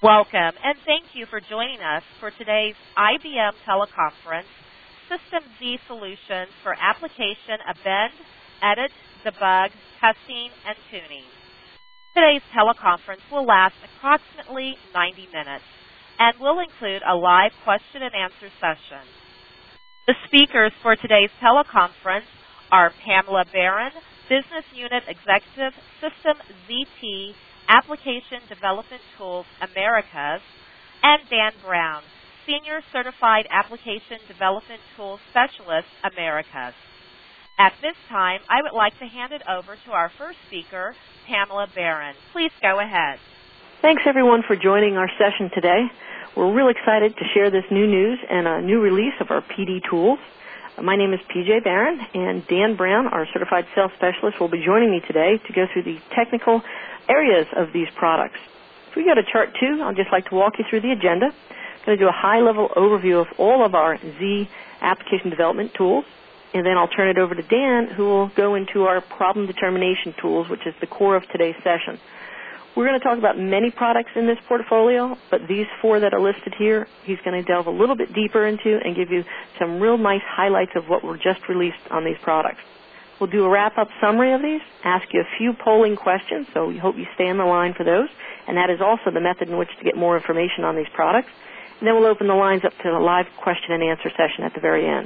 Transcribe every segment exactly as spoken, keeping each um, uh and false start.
Welcome, and thank you for joining us for today's I B M teleconference, System Z Solutions for Application Abend, Edit, Debug, Testing, and Tuning. Today's teleconference will last approximately ninety minutes and will include a live question and answer session. The speakers for today's teleconference are Pamela Barron, Business Unit Executive, System Z T, Application Development Tools Americas, and Dan Brown, Senior Certified Application Development Tools Specialist Americas. At this time, I would like to hand it over to our first speaker, Pamela Barron. Please go ahead. Thanks, everyone, for joining our session today. We're real excited to share this new news and a new release of our P D tools. My name is P J Barron, and Dan Brown, our Certified Sales Specialist, will be joining me today to go through the technical areas of these products. If we go to chart two, I'd just like to walk you through the agenda. I'm going to do a high-level overview of all of our Z application development tools, and then I'll turn it over to Dan, who will go into our problem determination tools, which is the core of today's session. We're going to talk about many products in this portfolio, but these four that are listed here, he's going to delve a little bit deeper into and give you some real nice highlights of what were just released on these products. We'll do a wrap-up summary of these, ask you a few polling questions, so we hope you stay on the line for those, and that is also the method in which to get more information on these products. And then we'll open the lines up to a live question and answer session at the very end.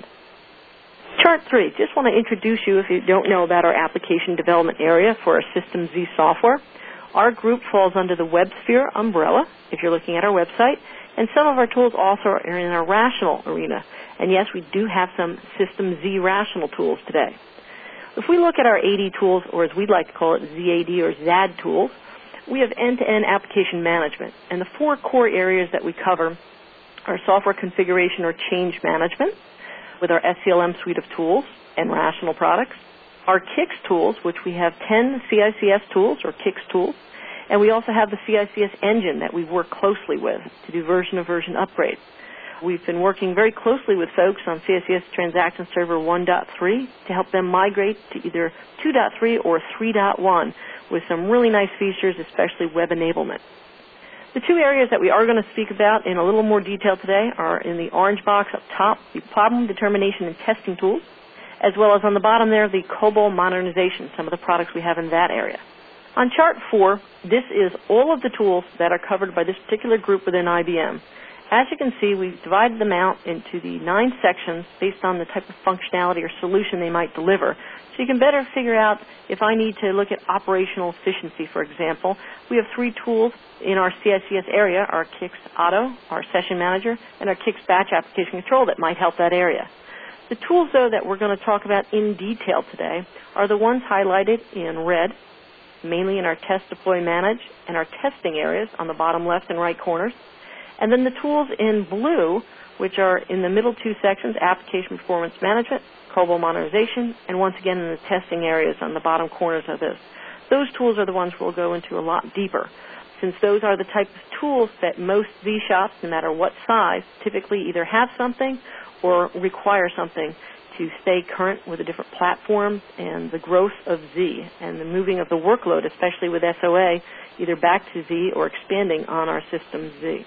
Chart three, just want to introduce you if you don't know about our application development area for our System Z software. Our group falls under the WebSphere umbrella, if you're looking at our website, and some of our tools also are in our rational arena. And yes, we do have some System Z rational tools today. If we look at our A D tools, or as we'd like to call it, Z A D or Z A D tools, we have end-to-end application management. And the four core areas that we cover are software configuration or change management with our S C L M suite of tools and rational products, our K I X tools, which we have ten C I C S tools or K I X tools, and we also have the C I C S engine that we work closely with to do version-to-version upgrades. We've been working very closely with folks on C I C S Transaction Server one point three to help them migrate to either two point three or three point one with some really nice features, especially web enablement. The two areas that we are going to speak about in a little more detail today are in the orange box up top, the problem determination and testing tools, as well as on the bottom there, the COBOL modernization, some of the products we have in that area. On chart four, this is all of the tools that are covered by this particular group within I B M. As you can see, we've divided them out into the nine sections based on the type of functionality or solution they might deliver. So you can better figure out if I need to look at operational efficiency, for example. We have three tools in our C I C S area, our K I X Auto, our Session Manager, and our K I X Batch Application Control that might help that area. The tools, though, that we're going to talk about in detail today are the ones highlighted in red, mainly in our Test, Deploy, Manage, and our testing areas on the bottom left and right corners. And then the tools in blue, which are in the middle two sections, Application Performance Management, COBOL Modernization, and once again in the testing areas on the bottom corners of this. Those tools are the ones we'll go into a lot deeper, since those are the type of tools that most Z shops, no matter what size, typically either have something or require something to stay current with the different platforms and the growth of Z and the moving of the workload, especially with S O A, either back to Z or expanding on our System Z.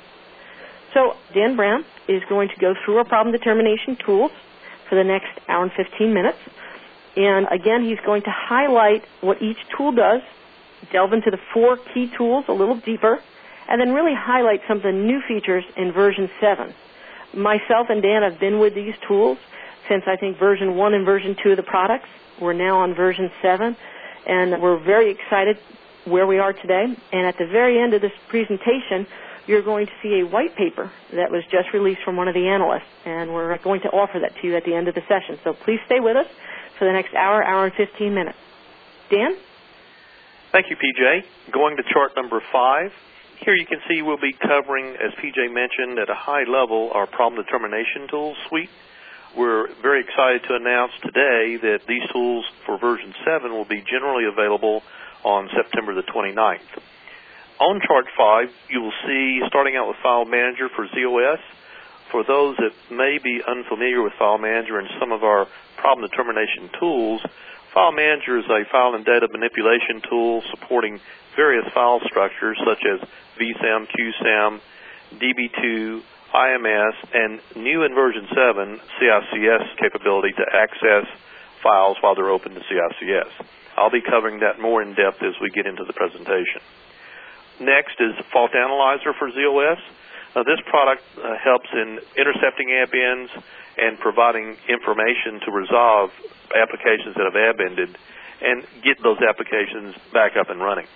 So Dan Brown is going to go through our problem determination tools for the next hour and fifteen minutes. And again, he's going to highlight what each tool does, delve into the four key tools a little deeper, and then really highlight some of the new features in version seven. Myself and Dan have been with these tools since I think version one and version two of the products. We're now on version seven, and we're very excited where we are today. And at the very end of this presentation, you're going to see a white paper that was just released from one of the analysts, and we're going to offer that to you at the end of the session. So please stay with us for the next hour, hour and fifteen minutes. Dan? Thank you, P J. Going to chart number five. Here you can see we'll be covering, as P J mentioned, at a high level, our problem determination tools suite. We're very excited to announce today that these tools for version seven will be generally available on September the twenty-ninth. On chart five, you will see, starting out with File Manager for Z O S, for those that may be unfamiliar with File Manager and some of our problem determination tools, File Manager is a file and data manipulation tool supporting various file structures such as V SAM, Q SAM, D B two, I M S, and new in version seven, C I C S capability to access files while they're open to C I C S. I'll be covering that more in depth as we get into the presentation. Next is Fault Analyzer for Z O S. Uh, this product uh, helps in intercepting ab-ins and providing information to resolve applications that have ab-ended and get those applications back up and running.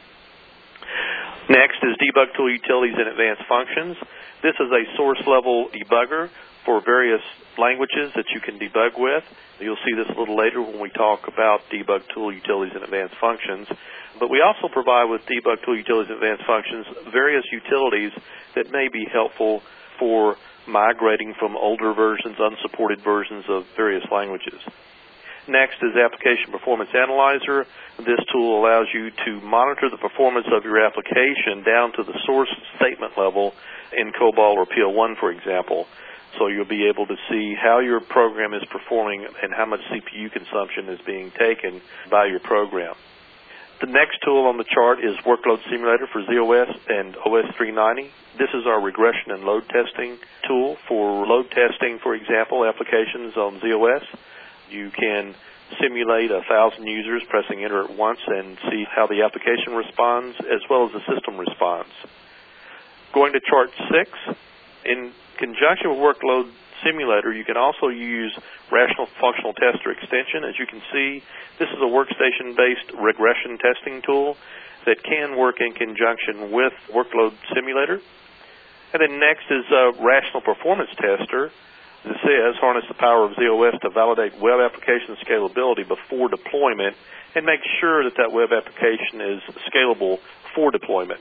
Next is Debug Tool Utilities and Advanced Functions. This is a source-level debugger for various languages that you can debug with. You'll see this a little later when we talk about Debug Tool Utilities and Advanced Functions. But we also provide with Debug Tool Utilities and Advanced Functions various utilities that may be helpful for migrating from older versions, unsupported versions of various languages. Next is Application Performance Analyzer. This tool allows you to monitor the performance of your application down to the source statement level in COBOL or P L one, for example. So you'll be able to see how your program is performing and how much C P U consumption is being taken by your program. The next tool on the chart is Workload Simulator for Z O S and O S three ninety. This is our regression and load testing tool for load testing, for example, applications on Z O S. You can simulate a thousand users pressing enter at once and see how the application responds as well as the system responds. Going to chart six, in conjunction with Workload Simulator, you can also use Rational Functional Tester Extension. As you can see, this is a workstation-based regression testing tool that can work in conjunction with Workload Simulator. And then next is uh, Rational Performance Tester. This says harness the power of Z O S to validate web application scalability before deployment and make sure that that web application is scalable for deployment.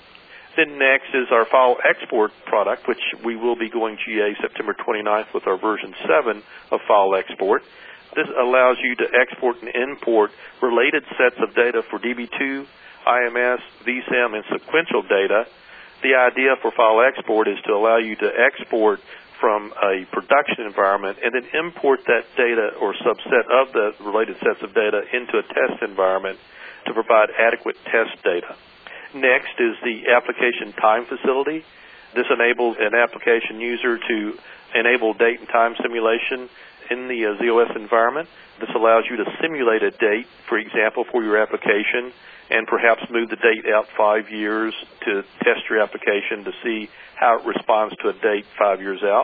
Then next is our file export product, which we will be going G A September twenty-ninth with our version seven of file export. This allows you to export and import related sets of data for D B two, I M S, V SAM, and sequential data. The idea for file export is to allow you to export from a production environment and then import that data or subset of the related sets of data into a test environment to provide adequate test data. Next is the application time facility. This enables an application user to enable date and time simulation in the uh, Z O S environment. This allows you to simulate a date, for example, for your application and perhaps move the date out five years to test your application to see how it responds to a date five years out.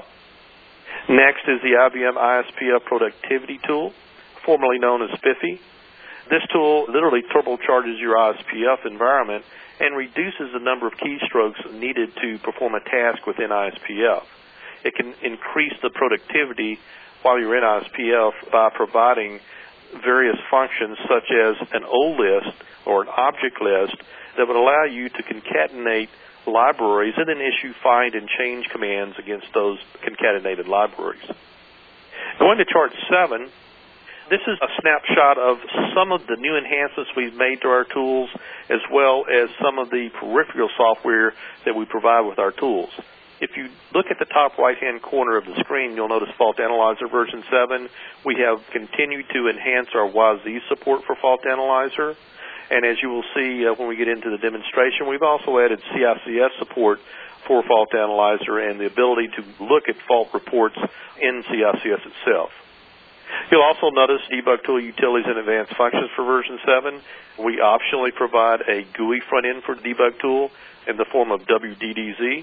Next is the I B M I S P F Productivity Tool, formerly known as Spiffy. This tool literally turbocharges your I S P F environment and reduces the number of keystrokes needed to perform a task within I S P F. It can increase the productivity while you're in I S P F by providing various functions such as an O list or an object list that would allow you to concatenate libraries and then issue find and change commands against those concatenated libraries. Going to chart seven, this is a snapshot of some of the new enhancements we've made to our tools as well as some of the peripheral software that we provide with our tools. If you look at the top right-hand corner of the screen, you'll notice Fault Analyzer version seven. We have continued to enhance our W A S I support for Fault Analyzer. And as you will see uh, when we get into the demonstration, we've also added C I C S support for Fault Analyzer and the ability to look at fault reports in C I C S itself. You'll also notice Debug Tool Utilities and Advanced Functions for version seven. We optionally provide a G U I front-end for the debug tool in the form of W D D Z.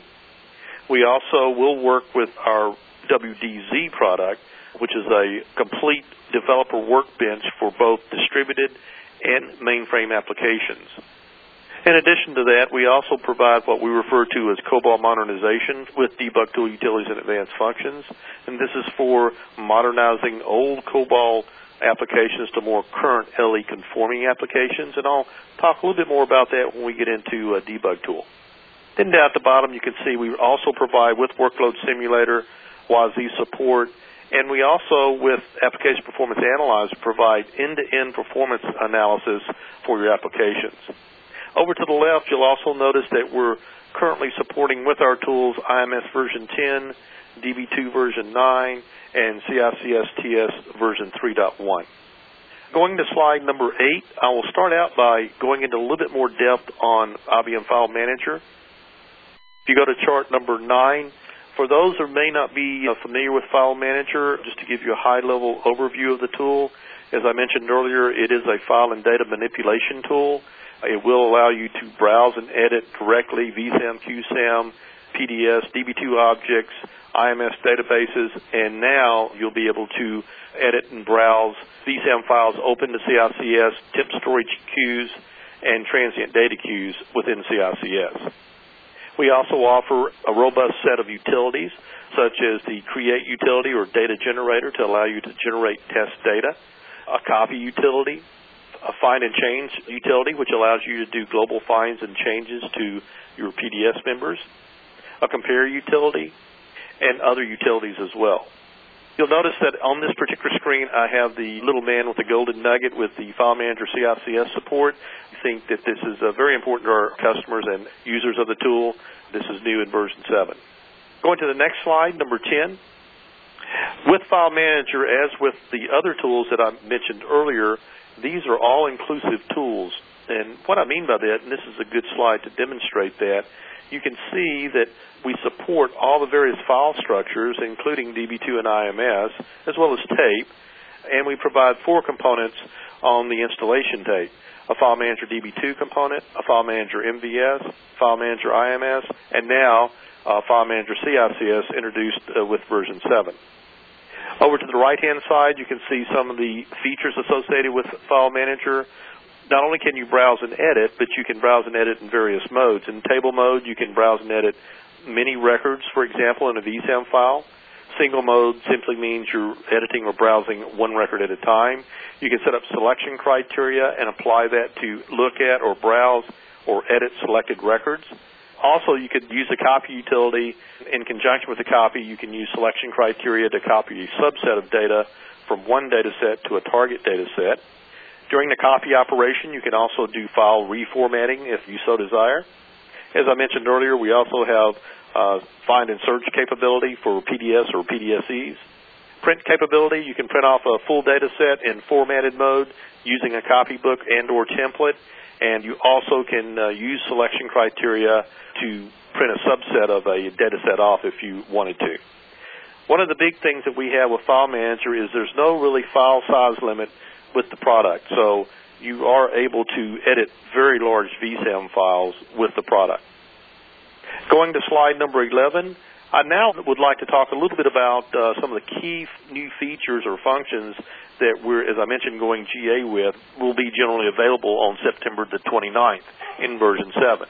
We also will work with our W D Z product, which is a complete developer workbench for both distributed and mainframe applications. In addition to that, we also provide what we refer to as COBOL modernization with Debug Tool Utilities and Advanced Functions, and this is for modernizing old COBOL applications to more current L E conforming applications, and I'll talk a little bit more about that when we get into a debug tool. Then down at the bottom, you can see we also provide with Workload Simulator, W A S I support, and we also, with Application Performance Analyzer, provide end-to-end performance analysis for your applications. Over to the left, you'll also notice that we're currently supporting with our tools I M S version ten, D B two version nine, and C I C S T S version three point one. Going to slide number eight, I will start out by going into a little bit more depth on I B M File Manager. If you go to chart number nine, for those who may not be uh, familiar with File Manager, just to give you a high-level overview of the tool, as I mentioned earlier, it is a file and data manipulation tool. It will allow you to browse and edit directly V SAM, Q SAM, P D S, D B two objects, I M S databases, and now you'll be able to edit and browse V SAM files open to C I C S, temp storage queues, and transient data queues within C I C S. We also offer a robust set of utilities, such as the Create utility or data generator to allow you to generate test data, a copy utility, a find and change utility, which allows you to do global finds and changes to your P D S members, a compare utility, and other utilities as well. You'll notice that on this particular screen, I have the little man with the golden nugget with the File Manager C I C S support. I think that this is uh, very important to our customers and users of the tool. This is new in version seven. Going to the next slide, number ten. With File Manager, as with the other tools that I mentioned earlier, these are all-inclusive tools. And what I mean by that, and this is a good slide to demonstrate that, you can see that we support all the various file structures, including D B two and I M S, as well as tape, and we provide four components on the installation tape: a File Manager D B two component, a File Manager M V S, File Manager I M S, and now uh, File Manager C I C S introduced uh, with version seven. Over to the right-hand side, you can see some of the features associated with File Manager. Not only can you browse and edit, but you can browse and edit in various modes. In table mode, you can browse and edit many records, for example, in a V SAM file. Single mode simply means you're editing or browsing one record at a time. You can set up selection criteria and apply that to look at or browse or edit selected records. Also, you could use a copy utility. In conjunction with the copy, you can use selection criteria to copy a subset of data from one data set to a target data set. During the copy operation, you can also do file reformatting if you so desire. As I mentioned earlier, we also have uh, find and search capability for P D S or P D S Es. Print capability, you can print off a full data set in formatted mode using a copybook and or template, and you also can uh, use selection criteria to print a subset of a data set off if you wanted to. One of the big things that we have with File Manager is there's no really file size limit with the product, so you are able to edit very large V SAM files with the product. Going to slide number eleven, I now would like to talk a little bit about uh, some of the key new features or functions that we're, as I mentioned, going G A with, will be generally available on September the twenty-ninth in version seven.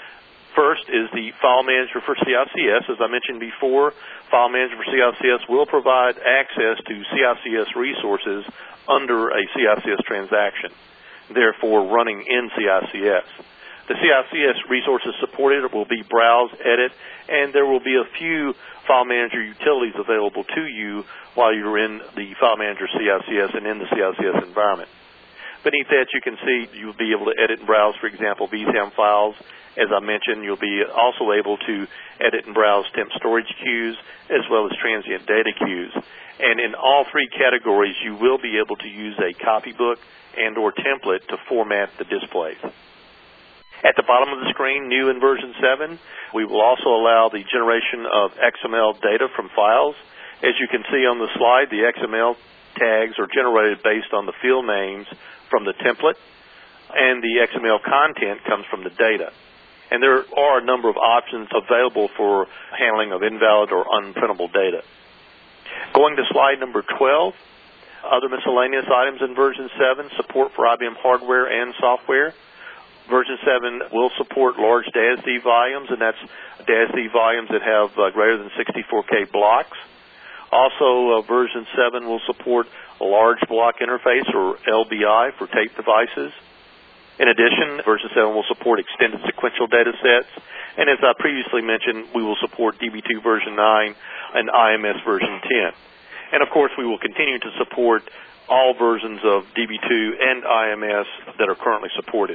First is the File Manager for C I C S. As I mentioned before, File Manager for C I C S will provide access to C I C S resources under a C I C S transaction, therefore running in C I C S. The C I C S resources supported will be browse, edit, and there will be a few File Manager utilities available to you while you're in the File Manager C I C S and in the C I C S environment. Beneath that, you can see you'll be able to edit and browse, for example, V SAM files. As I mentioned, you'll be also able to edit and browse temp storage queues as well as transient data queues. And in all three categories, you will be able to use a copybook and or template to format the displays. At the bottom of the screen, new in version seven, we will also allow the generation of X M L data from files. As you can see on the slide, the X M L tags are generated based on the field names from the template, and the X M L content comes from the data. And there are a number of options available for handling of invalid or unprintable data. Going to slide number twelve, other miscellaneous items in version seven, support for I B M hardware and software. Version seven will support large D A S D volumes, and that's D A S D volumes that have uh, greater than sixty-four K blocks. Also, uh, version seven will support a large block interface, or L B I, for tape devices. In addition, version seven will support extended sequential data sets, and as I previously mentioned, we will support D B two version nine and I M S version ten. And of course, we will continue to support all versions of D B two and I M S that are currently supported.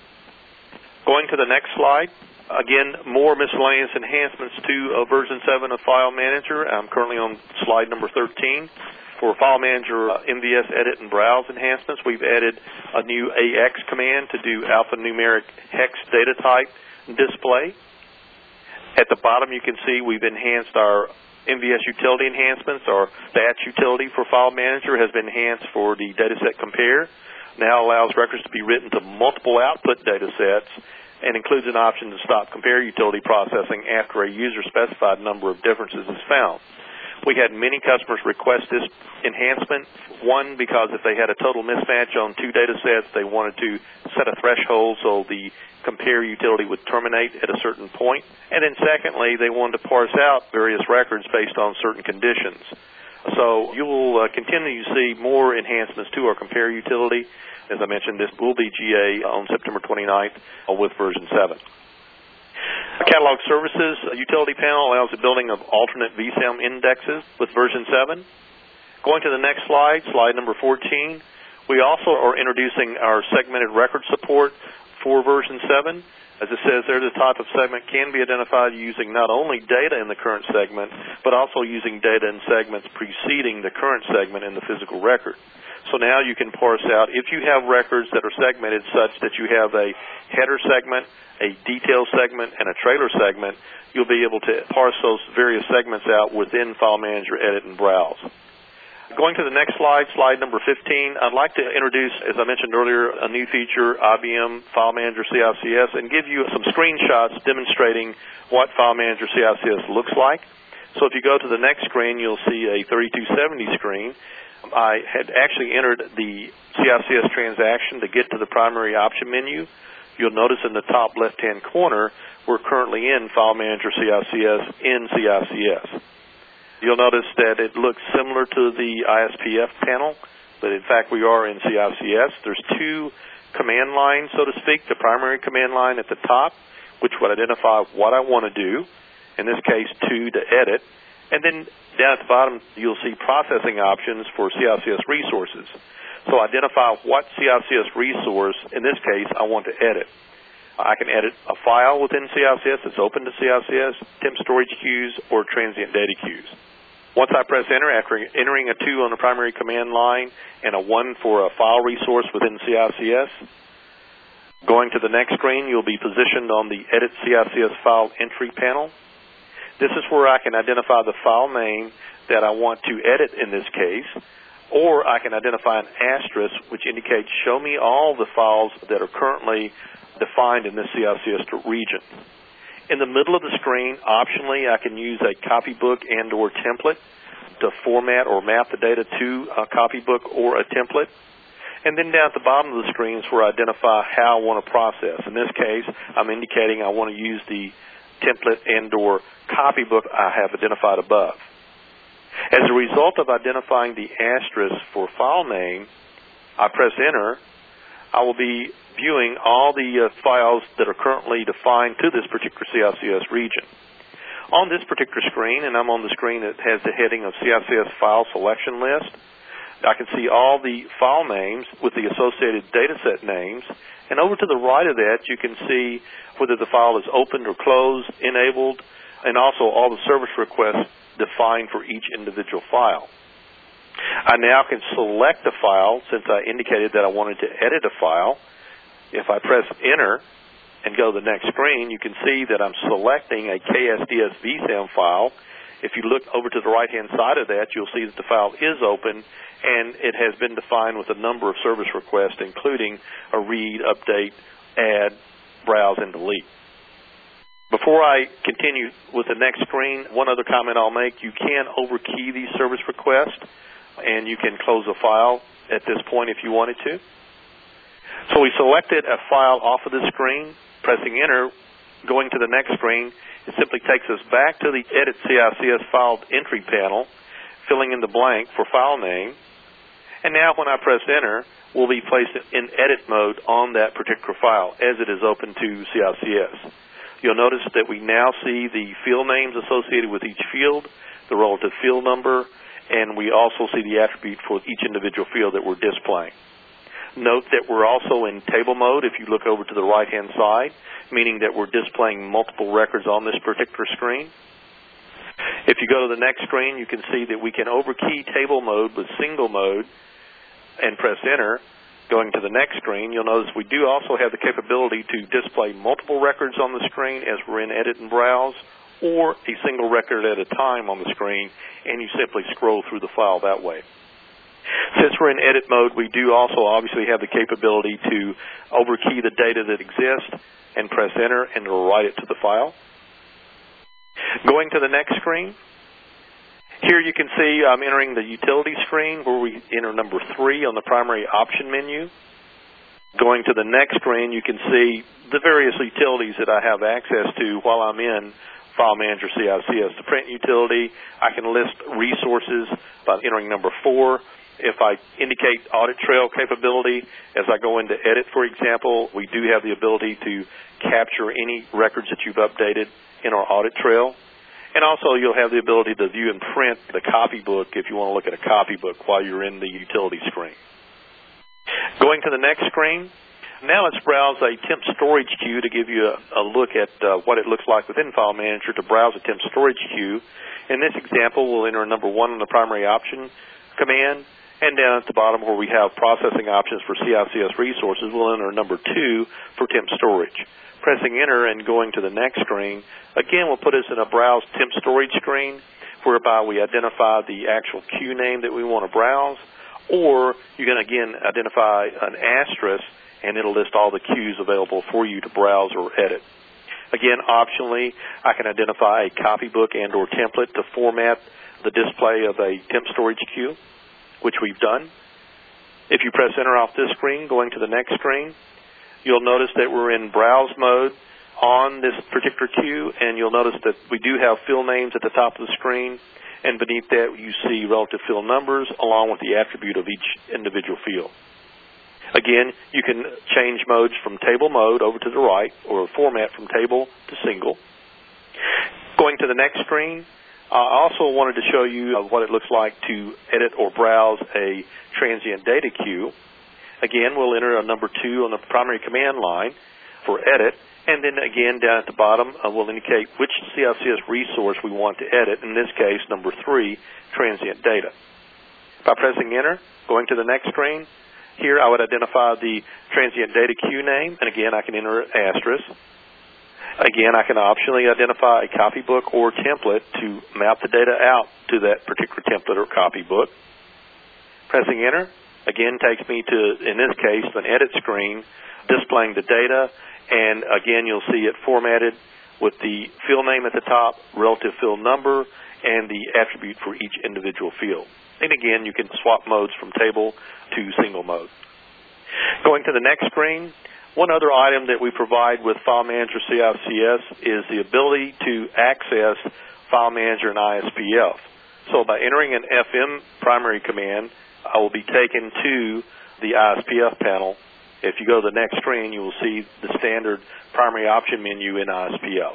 Going to the next slide, again, more miscellaneous enhancements to uh, version seven of File Manager. I'm currently on slide number thirteen. For File Manager uh, M V S Edit and Browse enhancements, we've added a new A X command to do alphanumeric hex data type display. At the bottom, you can see we've enhanced our M V S utility enhancements. Our batch utility for File Manager has been enhanced for the dataset compare. Now allows records to be written to multiple output datasets and includes an option to stop compare utility processing after a user-specified number of differences is found. We had many customers request this enhancement. One, because if they had a total mismatch on two data sets, they wanted to set a threshold so the compare utility would terminate at a certain point. And then secondly, they wanted to parse out various records based on certain conditions. So you will uh, continue to see more enhancements to our compare utility. As I mentioned, this will be G A on September twenty-ninth with version seven. A Catalog Services utility panel allows the building of alternate V SAM indexes with version seven. Going to the next slide, slide number fourteen, we also are introducing our segmented record support for version seven. As it says there, the type of segment can be identified using not only data in the current segment, but also using data in segments preceding the current segment in the physical record. So now you can parse out, if you have records that are segmented such that you have a header segment, a detail segment, and a trailer segment, you'll be able to parse those various segments out within File Manager, Edit, and Browse. Going to the next slide, slide number fifteen, I'd like to introduce, as I mentioned earlier, a new feature, I B M File Manager C I C S, and give you some screenshots demonstrating what File Manager C I C S looks like. So if you go to the next screen, you'll see a thirty-two seventy screen. I had actually entered the C I C S transaction to get to the primary option menu. You'll notice in the top left-hand corner, we're currently in File Manager C I C S in C I C S. You'll notice that it looks similar to the I S P F panel, but in fact we are in C I C S. There's two command lines, so to speak. The primary command line at the top, which would identify what I want to do, in this case two to edit, and then down at the bottom you'll see processing options for C I C S resources. So identify what C I C S resource, in this case, I want to edit. I can edit a file within C I C S that's open to C I C S, temp storage queues, or transient data queues. Once I press enter, after entering a two on the primary command line and a one for a file resource within C I C S, going to the next screen, you'll be positioned on the Edit C I C S File Entry panel. This is where I can identify the file name that I want to edit in this case, or I can identify an asterisk which indicates show me all the files that are currently defined in this C I C S region. In the middle of the screen, optionally, I can use a copybook and or template to format or map the data to a copybook or a template. And then down at the bottom of the screen is where I identify how I want to process. In this case, I'm indicating I want to use the template and or copybook I have identified above. As a result of identifying the asterisk for file name, I press enter. I will be viewing all the uh, files that are currently defined to this particular C I C S region. On this particular screen, and I'm on the screen that has the heading of C I C S File Selection List, I can see all the file names with the associated dataset names, and over to the right of that you can see whether the file is opened or closed, enabled, and also all the service requests defined for each individual file. I now can select a file since I indicated that I wanted to edit a file. If I press enter and go to the next screen, you can see that I'm selecting a K S D S V SAM file. If you look over to the right-hand side of that, you'll see that the file is open, and it has been defined with a number of service requests, including a read, update, add, browse, and delete. Before I continue with the next screen, one other comment I'll make. You can overkey these service requests, and you can close a file at this point if you wanted to. So we selected a file off of the screen, pressing enter, going to the next screen. It simply takes us back to the Edit C I C S File Entry panel, filling in the blank for file name. And now when I press enter, we'll be placed in edit mode on that particular file as it is open to C I C S. You'll notice that we now see the field names associated with each field, the relative field number, and we also see the attribute for each individual field that we're displaying. Note that we're also in table mode if you look over to the right-hand side, meaning that we're displaying multiple records on this particular screen. If you go to the next screen, you can see that we can overkey table mode with single mode and press enter. Going to the next screen, you'll notice we do also have the capability to display multiple records on the screen as we're in Edit and Browse, or a single record at a time on the screen, and you simply scroll through the file that way. Since we're in edit mode, we do also obviously have the capability to overkey the data that exists and press enter, and it'll write it to the file. Going to the next screen, here you can see I'm entering the utility screen where we enter number three on the primary option menu. Going to the next screen, you can see the various utilities that I have access to while I'm in File Manager C I C S. The print utility, I can list resources by entering number four. If I indicate audit trail capability, as I go into edit, for example, we do have the ability to capture any records that you've updated in our audit trail. And also you'll have the ability to view and print the copybook if you want to look at a copybook while you're in the utility screen. Going to the next screen, now let's browse a temp storage queue to give you a, a look at uh, what it looks like within File Manager to browse a temp storage queue. In this example, we'll enter number one on the primary option command, and down at the bottom where we have processing options for C I C S resources, we'll enter number two for temp storage. Pressing enter and going to the next screen, again, will put us in a browse temp storage screen whereby we identify the actual queue name that we want to browse, or you can, again, identify an asterisk and it'll list all the queues available for you to browse or edit. Again, optionally, I can identify a copybook and or template to format the display of a temp storage queue, which we've done. If you press enter off this screen, going to the next screen, you'll notice that we're in browse mode on this particular queue, and you'll notice that we do have field names at the top of the screen, and beneath that you see relative field numbers along with the attribute of each individual field. Again, you can change modes from table mode over to the right, or format from table to single. Going to the next screen, I also wanted to show you what it looks like to edit or browse a transient data queue. Again, we'll enter a number two on the primary command line for edit, and then again down at the bottom uh, we'll indicate which C I C S resource we want to edit, in this case number three, transient data. By pressing enter, going to the next screen, here I would identify the transient data queue name, and again I can enter an asterisk. Again, I can optionally identify a copybook or template to map the data out to that particular template or copybook. Pressing enter, again, takes me to, in this case, an edit screen displaying the data, and again, you'll see it formatted with the field name at the top, relative field number, and the attribute for each individual field. And again, you can swap modes from table to single mode. Going to the next screen, one other item that we provide with File Manager C I C S is the ability to access File Manager and I S P F. So by entering an F M primary command, I will be taken to the I S P F panel. If you go to the next screen, you will see the standard primary option menu in I S P F.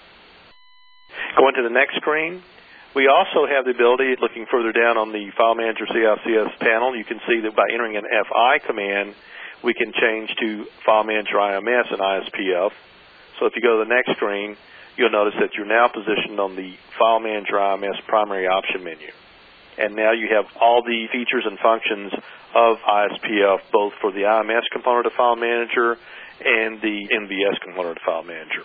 Going to the next screen, we also have the ability, looking further down on the File Manager C I C S panel, you can see that by entering an F I command, we can change to File Manager I M S and I S P F. So if you go to the next screen, you'll notice that you're now positioned on the File Manager I M S primary option menu. And now you have all the features and functions of I S P F, both for the I M S component of File Manager and the M V S component of File Manager.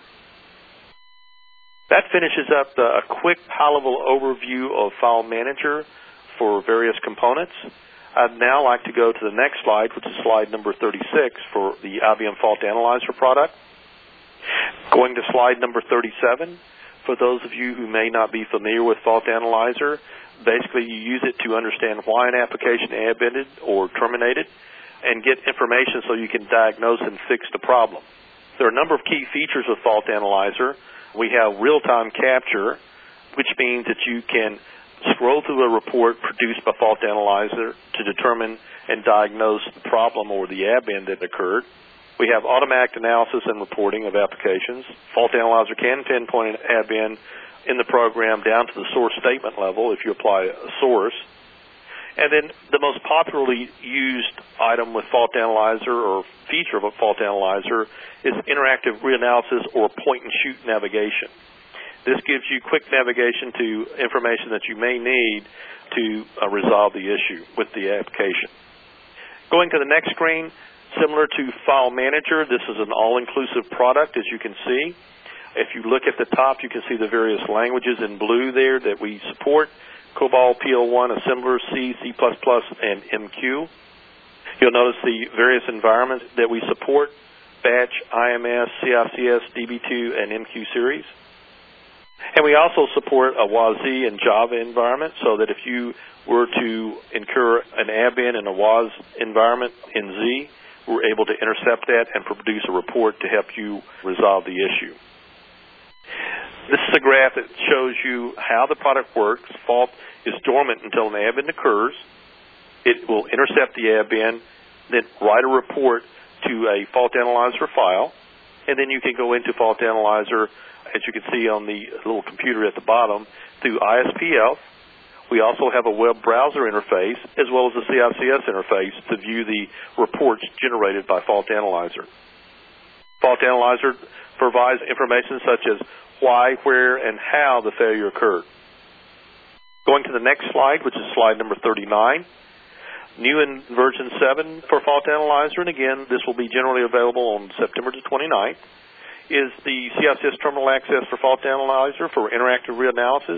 That finishes up the, a quick high-level overview of File Manager for various components. I'd now like to go to the next slide, which is slide number thirty-six for the I B M Fault Analyzer product. Going to slide number thirty-seven, for those of you who may not be familiar with Fault Analyzer, basically you use it to understand why an application abandoned or terminated and get information so you can diagnose and fix the problem. There are a number of key features of Fault Analyzer. We have real-time capture, which means that you can scroll through a report produced by Fault Analyzer to determine and diagnose the problem or the abend that occurred. We have automatic analysis and reporting of applications. Fault Analyzer can pinpoint an abend in the program down to the source statement level if you apply a source. And then the most popularly used item with Fault Analyzer or feature of a Fault Analyzer is interactive reanalysis or point-and-shoot navigation. This gives you quick navigation to information that you may need to uh, resolve the issue with the application. Going to the next screen, similar to File Manager, this is an all-inclusive product, as you can see. If you look at the top, you can see the various languages in blue there that we support: COBOL, P L one, Assembler, C, C plus plus, and M Q. You'll notice the various environments that we support: Batch, I M S, C I C S, D B two, and M Q series. And we also support a W A S Z and Java environment, so that if you were to incur an admin in a W A S environment in Z, we're able to intercept that and produce a report to help you resolve the issue. This is a graph that shows you how the product works. Fault is dormant until an admin occurs. It will intercept the admin, then write a report to a Fault Analyzer file, and then you can go into Fault Analyzer, as you can see on the little computer at the bottom, through I S P F. We also have a web browser interface as well as a C I C S interface to view the reports generated by Fault Analyzer. Fault Analyzer provides information such as why, where, and how the failure occurred. Going to the next slide, which is slide number thirty-nine. New in version seven for Fault Analyzer, and again, this will be generally available on September the twenty-ninth, is the C I C S terminal access for Fault Analyzer for interactive reanalysis.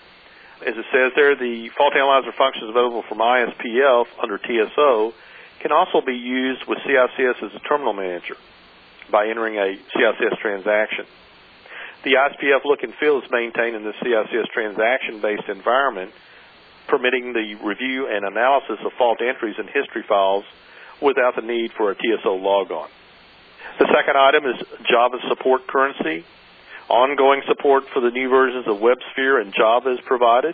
As it says there, the Fault Analyzer functions available from I S P F under T S O can also be used with C I C S as a terminal manager by entering a C I C S transaction. The I S P F look and feel is maintained in the C I C S transaction-based environment, permitting the review and analysis of fault entries and history files without the need for a T S O logon. The second item is Java support currency. Ongoing support for the new versions of WebSphere and Java is provided.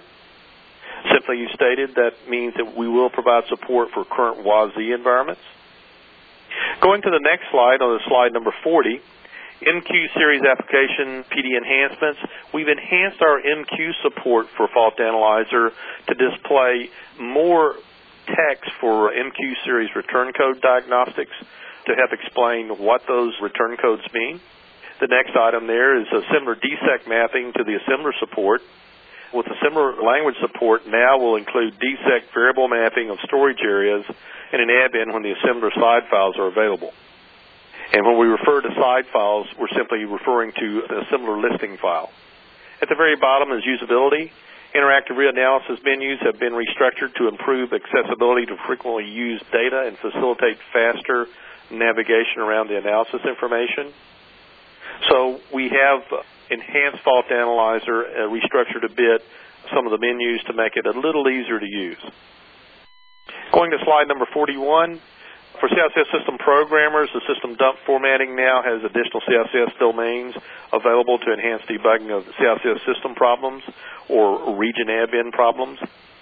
Simply stated, that means that we will provide support for current W A S Z environments. Going to the next slide, on slide number forty, M Q series application P D enhancements. We've enhanced our M Q support for Fault Analyzer to display more text for M Q series return code diagnostics to help explain what those return codes mean. The next item there is Assembler D S E C mapping to the Assembler support. With Assembler language support, now will include D S E C variable mapping of storage areas and an add-in when the Assembler side files are available. And when we refer to side files, we're simply referring to an Assembler listing file. At the very bottom is usability. Interactive reanalysis menus have been restructured to improve accessibility to frequently used data and facilitate faster navigation around the analysis information. So we have enhanced Fault Analyzer, uh, restructured a bit some of the menus to make it a little easier to use. Going to slide number forty-one, for C I C S system programmers, the system dump formatting now has additional C I C S domains available to enhance debugging of C I C S system problems or region admin problems.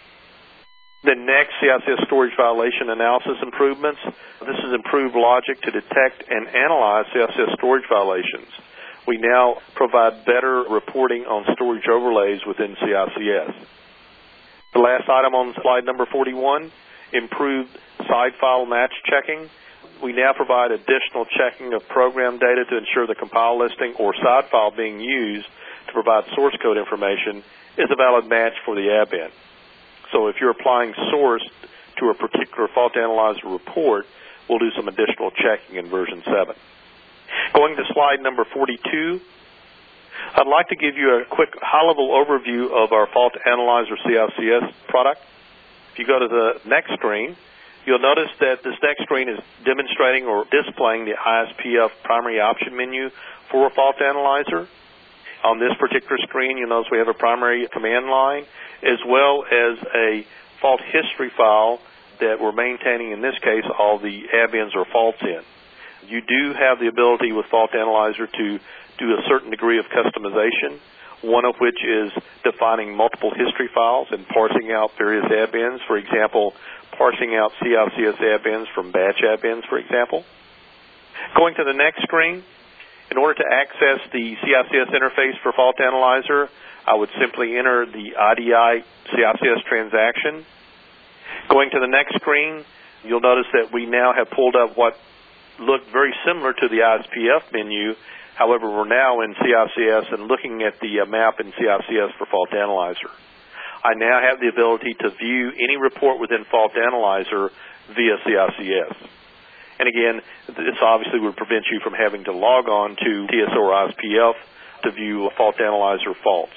Then next, C I C S storage violation analysis improvements. This is improved logic to detect and analyze C I C S storage violations. We now provide better reporting on storage overlays within C I C S. The last item on slide number forty-one, improved side file match checking. We now provide additional checking of program data to ensure the compile listing or side file being used to provide source code information is a valid match for the admin. So if you're applying source to a particular Fault Analyzer report, we'll do some additional checking in version seven. Going to slide number forty-two, I'd like to give you a quick high-level overview of our Fault Analyzer C I C S product. If you go to the next screen, you'll notice that this next screen is demonstrating or displaying the I S P F primary option menu for a Fault Analyzer. On this particular screen, you'll notice we have a primary command line as well as a fault history file that we're maintaining, in this case, all the admins or faults in. You do have the ability with Fault Analyzer to do a certain degree of customization, one of which is defining multiple history files and parsing out various admins. For example, parsing out C I C S admins from batch admins, for example. Going to the next screen, in order to access the C I C S interface for Fault Analyzer, I would simply enter the I D I C I C S transaction. Going to the next screen, you'll notice that we now have pulled up what looked very similar to the I S P F menu However, we're now in C I C S and looking at the uh, map in C I C S for Fault Analyzer. I now have the ability to view any report within Fault Analyzer via C I C S. And again, this obviously would prevent you from having to log on to T S O or I S P F to view Fault Analyzer faults.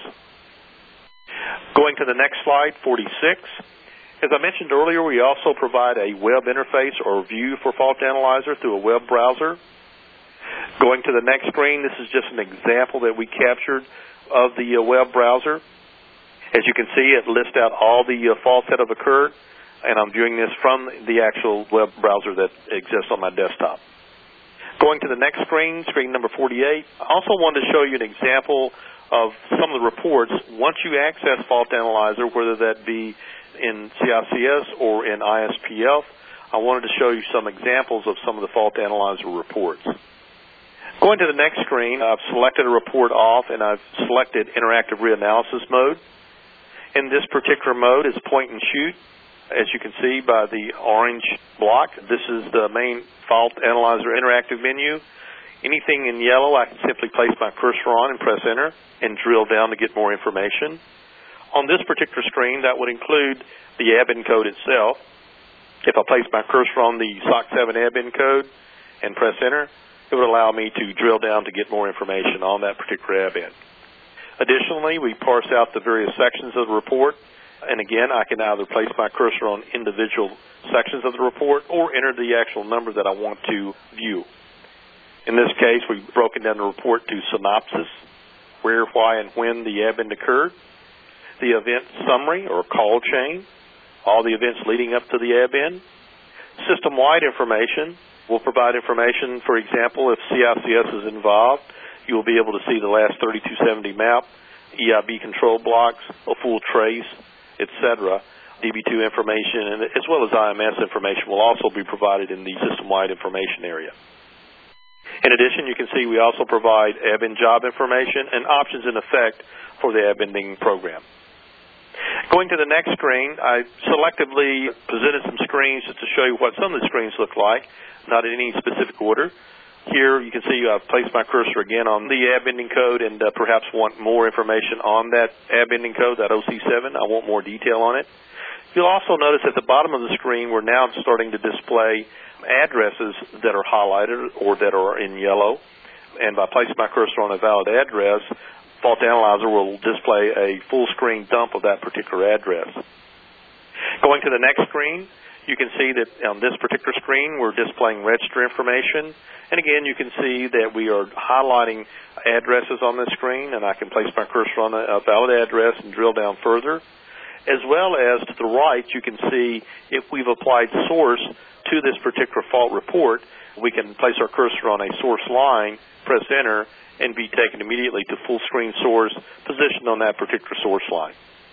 Going to the next slide, forty-six. As I mentioned earlier, we also provide a web interface or view for Fault Analyzer through a web browser. Going to the next screen, this is just an example that we captured of the uh, web browser. As you can see, it lists out all the uh, faults that have occurred, and I'm viewing this from the actual web browser that exists on my desktop. Going to the next screen, screen number forty-eight, I also wanted to show you an example of some of the reports. Once you access Fault Analyzer, whether that be in C I C S or in I S P F, I wanted to show you some examples of some of the Fault Analyzer reports. Going to the next screen, I've selected a report off and I've selected Interactive Reanalysis mode. In this particular mode is point and shoot. As you can see by the orange block, this is the main Fault Analyzer interactive menu. Anything in yellow, I can simply place my cursor on and press enter and drill down to get more information. On this particular screen, that would include the ABIN code itself. If I place my cursor on the S O C seven ABIN code and press enter, it would allow me to drill down to get more information on that particular ABIN. Additionally, we parse out the various sections of the report, and again, I can either place my cursor on individual sections of the report or enter the actual number that I want to view. In this case, we've broken down the report to synopsis, where, why, and when the ABIN occurred, the event summary or call chain, all the events leading up to the ABIN, system-wide information. We'll provide information, for example, if C I C S is involved, you will be able to see the last thirty-two seventy map, E I B control blocks, a full trace, et cetera. D B two information, and as well as I M S information will also be provided in the system-wide information area. In addition, you can see we also provide ABIN job information and options in effect for the ABINing program. Going to the next screen, I selectively presented some screens just to show you what some of the screens look like, not in any specific order. Here you can see I've placed my cursor again on the ABINing code and uh, perhaps want more information on that ABINing code, that O C seven. I want more detail on it. You'll also notice at the bottom of the screen we're now starting to display addresses that are highlighted or that are in yellow. And by placing my cursor on a valid address, Fault Analyzer will display a full screen dump of that particular address. Going to the next screen, you can see that on this particular screen we're displaying register information. And again, you can see that we are highlighting addresses on this screen, and I can place my cursor on a, a valid address and drill down further. As well as to the right, you can see if we've applied source to this particular fault report, we can place our cursor on a source line, press enter, and be taken immediately to full screen source positioned on that particular source line.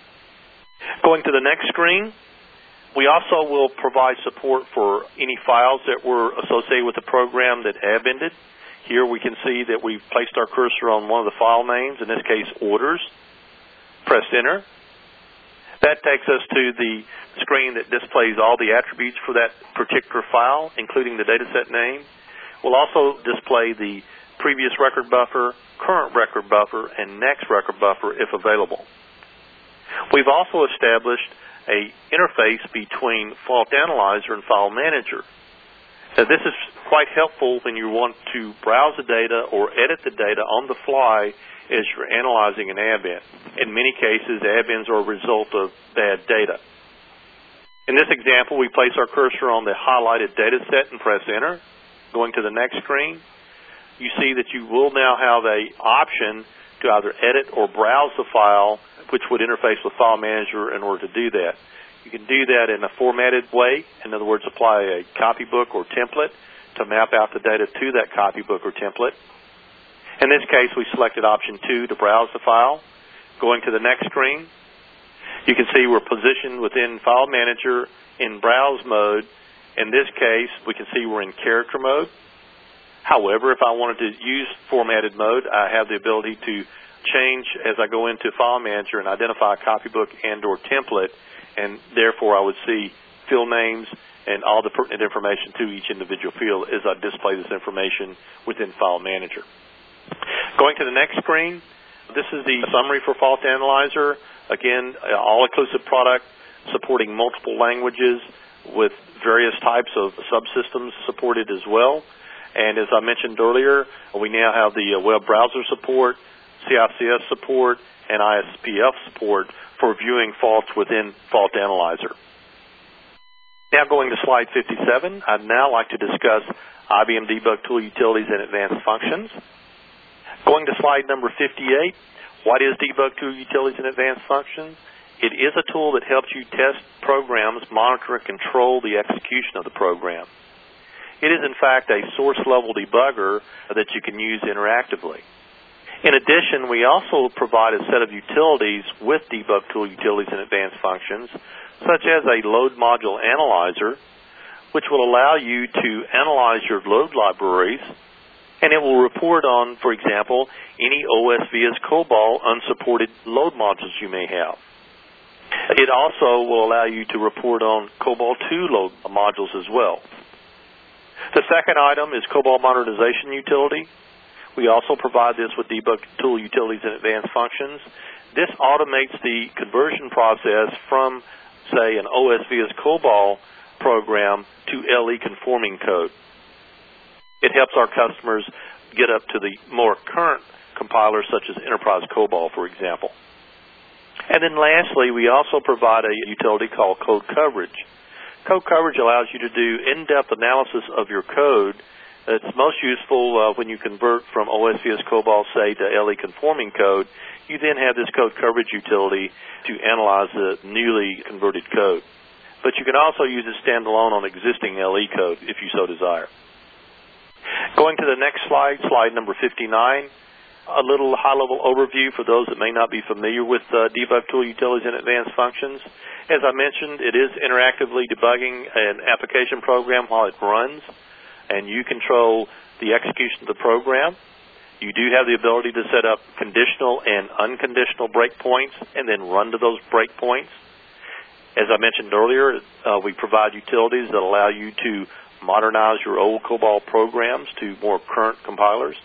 Going to the next screen, we also will provide support for any files that were associated with the program that ABINed. Here we can see that we've placed our cursor on one of the file names, in this case orders. Press enter. That takes us to the screen that displays all the attributes for that particular file, including the dataset name. We'll also display the previous record buffer, current record buffer, and next record buffer if available. We've also established an interface between Fault Analyzer and File Manager. Now, this is quite helpful when you want to browse the data or edit the data on the fly as you're analyzing an ABIN. In many cases, ABINs are a result of bad data. In this example, we place our cursor on the highlighted data set and press enter. Going to the next screen, you see that you will now have an option to either edit or browse the file, which would interface with File Manager in order to do that. You can do that in a formatted way. In other words, apply a copybook or template to map out the data to that copybook or template. In this case, we selected option two to browse the file. Going to the next screen, you can see we're positioned within File Manager in browse mode. In this case, we can see we're in character mode. However, if I wanted to use formatted mode, I have the ability to change as I go into File Manager and identify a copybook and or template, and therefore I would see field names and all the pertinent information to each individual field as I display this information within File Manager. Going to the next screen, this is the summary for Fault Analyzer. Again, all-inclusive product supporting multiple languages with various types of subsystems supported as well. And as I mentioned earlier, we now have the web browser support, C I C S support, and I S P F support for viewing faults within Fault Analyzer. Now going to slide fifty-seven, I'd now like to discuss I B M Debug Tool Utilities and Advanced Functions. Going to slide number fifty-eight, what is Debug Tool Utilities and Advanced Functions? It is a tool that helps you test programs, monitor, and control the execution of the program. It is, in fact, a source-level debugger that you can use interactively. In addition, we also provide a set of utilities with Debug Tool Utilities and Advanced Functions, such as a load module analyzer, which will allow you to analyze your load libraries, and it will report on, for example, any O S V S COBOL unsupported load modules you may have. It also will allow you to report on COBOL two load modules as well. The second item is COBOL Modernization Utility. We also provide this with Debug Tool Utilities and Advanced Functions. This automates the conversion process from, say, an O S V S COBOL program to L E conforming code. It helps our customers get up to the more current compilers such as Enterprise COBOL, for example. And then lastly, we also provide a utility called Code Coverage. Code Coverage allows you to do in-depth analysis of your code. It's most useful uh, when you convert from O S V S COBOL, say, to L E conforming code. You then have this Code Coverage utility to analyze the newly converted code. But you can also use it standalone on existing L E code if you so desire. Going to the next slide, slide number fifty-nine, a little high-level overview for those that may not be familiar with uh, Debug Tool Utilities and Advanced Functions. As I mentioned, it is interactively debugging an application program while it runs, and you control the execution of the program. You do have the ability to set up conditional and unconditional breakpoints and then run to those breakpoints. As I mentioned earlier, uh, we provide utilities that allow you to modernize your old COBOL programs to more current compilers.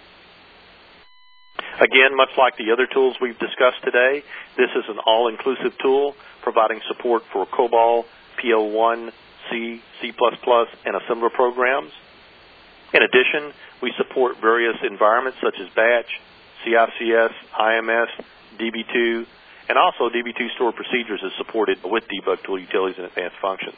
Again, much like the other tools we've discussed today, this is an all-inclusive tool providing support for COBOL, P L one, C, C plus plus, and assembler programs. In addition, we support various environments such as Batch, C I C S, I M S, D B two, and also D B two stored procedures is supported with Debug Tool Utilities and Advanced Functions.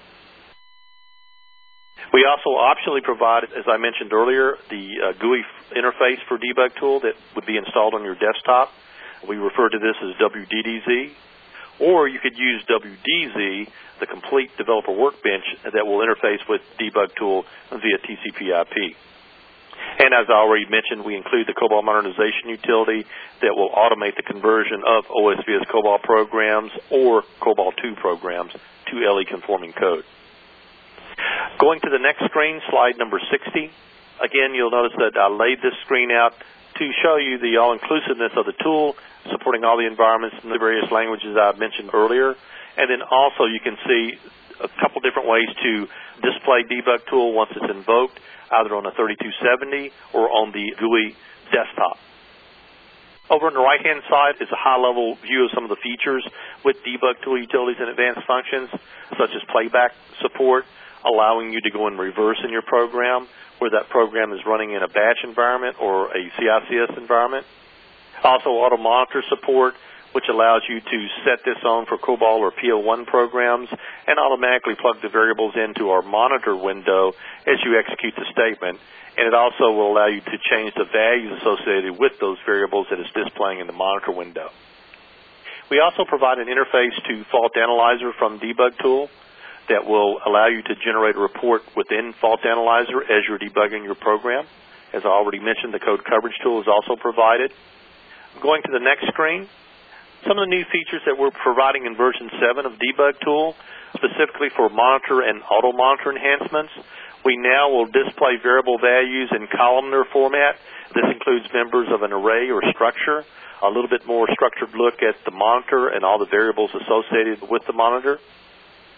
We also optionally provide, as I mentioned earlier, the uh, G U I interface for Debug Tool that would be installed on your desktop. We refer to this as W D D Z. Or you could use W D Z, the complete developer workbench that will interface with Debug Tool via T C P I P. And as I already mentioned, we include the COBOL Modernization Utility that will automate the conversion of O S V S COBOL programs or COBOL two programs to L E conforming code. Going to the next screen, slide number sixty. Again, you'll notice that I laid this screen out to show you the all-inclusiveness of the tool, supporting all the environments in the various languages I mentioned earlier. And then also you can see a couple different ways to display Debug Tool once it's invoked, either on a thirty-two seventy or on the G U I desktop. Over on the right-hand side is a high-level view of some of the features with Debug Tool Utilities and Advanced Functions, such as playback support, allowing you to go in reverse in your program, where that program is running in a batch environment or a C I C S environment. Also, auto monitor support, which allows you to set this on for COBOL or P L one programs and automatically plug the variables into our monitor window as you execute the statement. And it also will allow you to change the values associated with those variables that it's displaying in the monitor window. We also provide an interface to Fault Analyzer from Debug Tool that will allow you to generate a report within Fault Analyzer as you're debugging your program. As I already mentioned, the Code Coverage tool is also provided. Going to the next screen, some of the new features that we're providing in version seven of Debug Tool, specifically for monitor and auto monitor enhancements. We now will display variable values in columnar format. This includes members of an array or structure, a little bit more structured look at the monitor and all the variables associated with the monitor.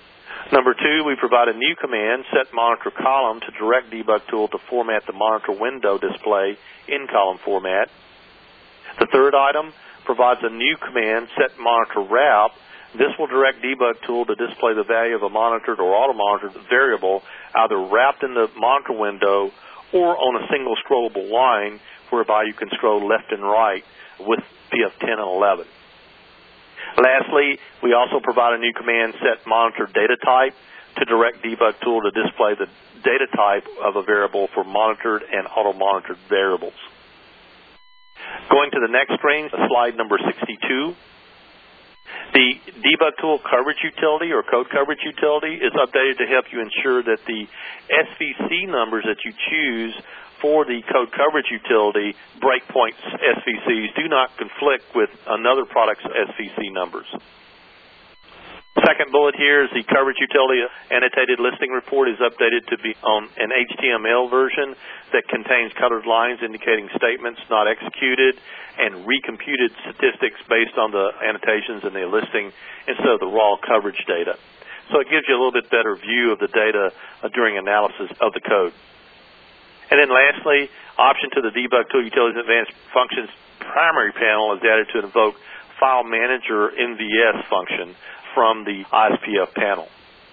Number two, we provide a new command, set monitor column, to direct Debug Tool to format the monitor window display in column format. The third item provides a new command, set monitor wrap. This will direct Debug Tool to display the value of a monitored or auto-monitored variable either wrapped in the monitor window or on a single scrollable line whereby you can scroll left and right with P F ten and eleven. Lastly, we also provide a new command, set monitor data type, to direct Debug Tool to display the data type of a variable for monitored and auto-monitored variables. Going to the next screen, slide number sixty-two. The Debug Tool coverage utility or code coverage utility is updated to help you ensure that the S V C numbers that you choose for the code coverage utility, breakpoints S V Cs, do not conflict with another product's S V C numbers. Second bullet here is the coverage utility annotated listing report is updated to be on an H T M L version that contains colored lines indicating statements not executed and recomputed statistics based on the annotations in the listing instead of the raw coverage data. So it gives you a little bit better view of the data uh, during analysis of the code. And then lastly, option to the Debug Tool Utilities Advanced Functions primary panel is added to invoke File Manager M V S function from the I S P F panel.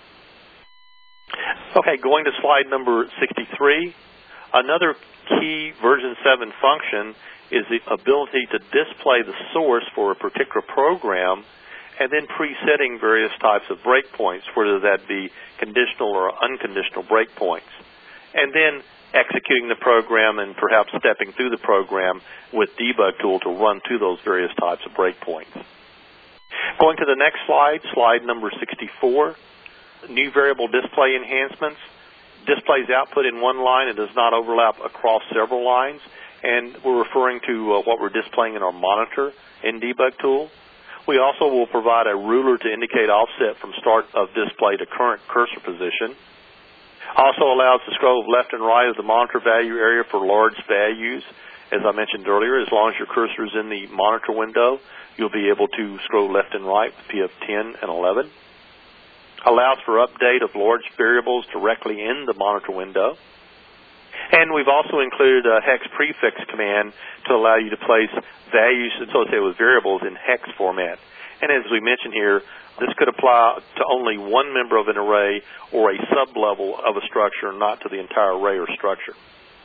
Okay, going to slide number sixty-three. Another key version seven function is the ability to display the source for a particular program and then presetting various types of breakpoints, whether that be conditional or unconditional breakpoints, and then executing the program and perhaps stepping through the program with Debug Tool to run to those various types of breakpoints. Going to the next slide, slide number sixty-four, new variable display enhancements. Displays output in one line and does not overlap across several lines, and we're referring to uh, what we're displaying in our monitor in Debug Tool. We also will provide a ruler to indicate offset from start of display to current cursor position. Also allows the scroll left and right of the monitor value area for large values. As I mentioned earlier, as long as your cursor is in the monitor window, you'll be able to scroll left and right with P F ten and eleven. Allows for update of large variables directly in the monitor window. And we've also included a hex prefix command to allow you to place values associated with variables in hex format. And as we mentioned here, this could apply to only one member of an array or a sub-level of a structure, not to the entire array or structure.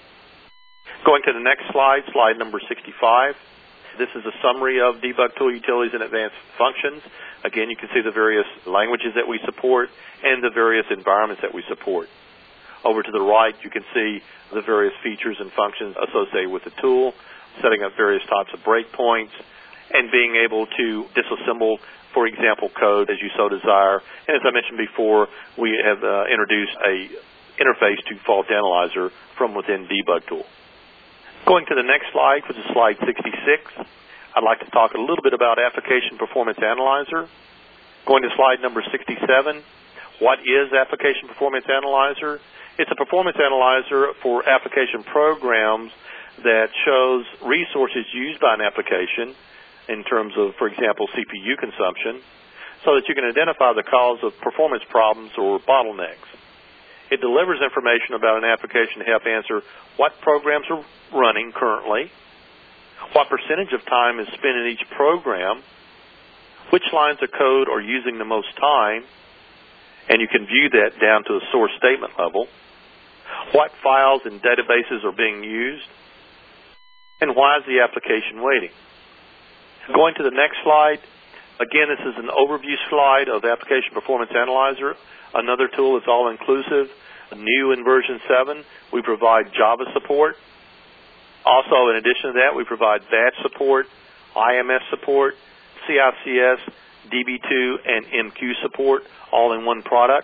Going to the next slide, slide number sixty-five. This is a summary of Debug Tool Utilities and Advanced Functions. Again, you can see the various languages that we support and the various environments that we support. Over to the right, you can see the various features and functions associated with the tool, setting up various types of breakpoints, and being able to disassemble, for example, code as you so desire. And as I mentioned before, we have uh, introduced a interface to Fault Analyzer from within Debug Tool. Going to the next slide, which is slide sixty-six, I'd like to talk a little bit about Application Performance Analyzer. Going to slide number sixty-seven, what is Application Performance Analyzer? It's a performance analyzer for application programs that shows resources used by an application in terms of, for example, C P U consumption, so that you can identify the cause of performance problems or bottlenecks. It delivers information about an application to help answer what programs are running currently, what percentage of time is spent in each program, which lines of code are using the most time, and you can view that down to a source statement level, what files and databases are being used, and why is the application waiting. Going to the next slide, again, this is an overview slide of Application Performance Analyzer. Another tool that's all-inclusive, new in version seven. We provide Java support. Also, in addition to that, we provide batch support, I M S support, C I C S, D B two, and M Q support, all in one product.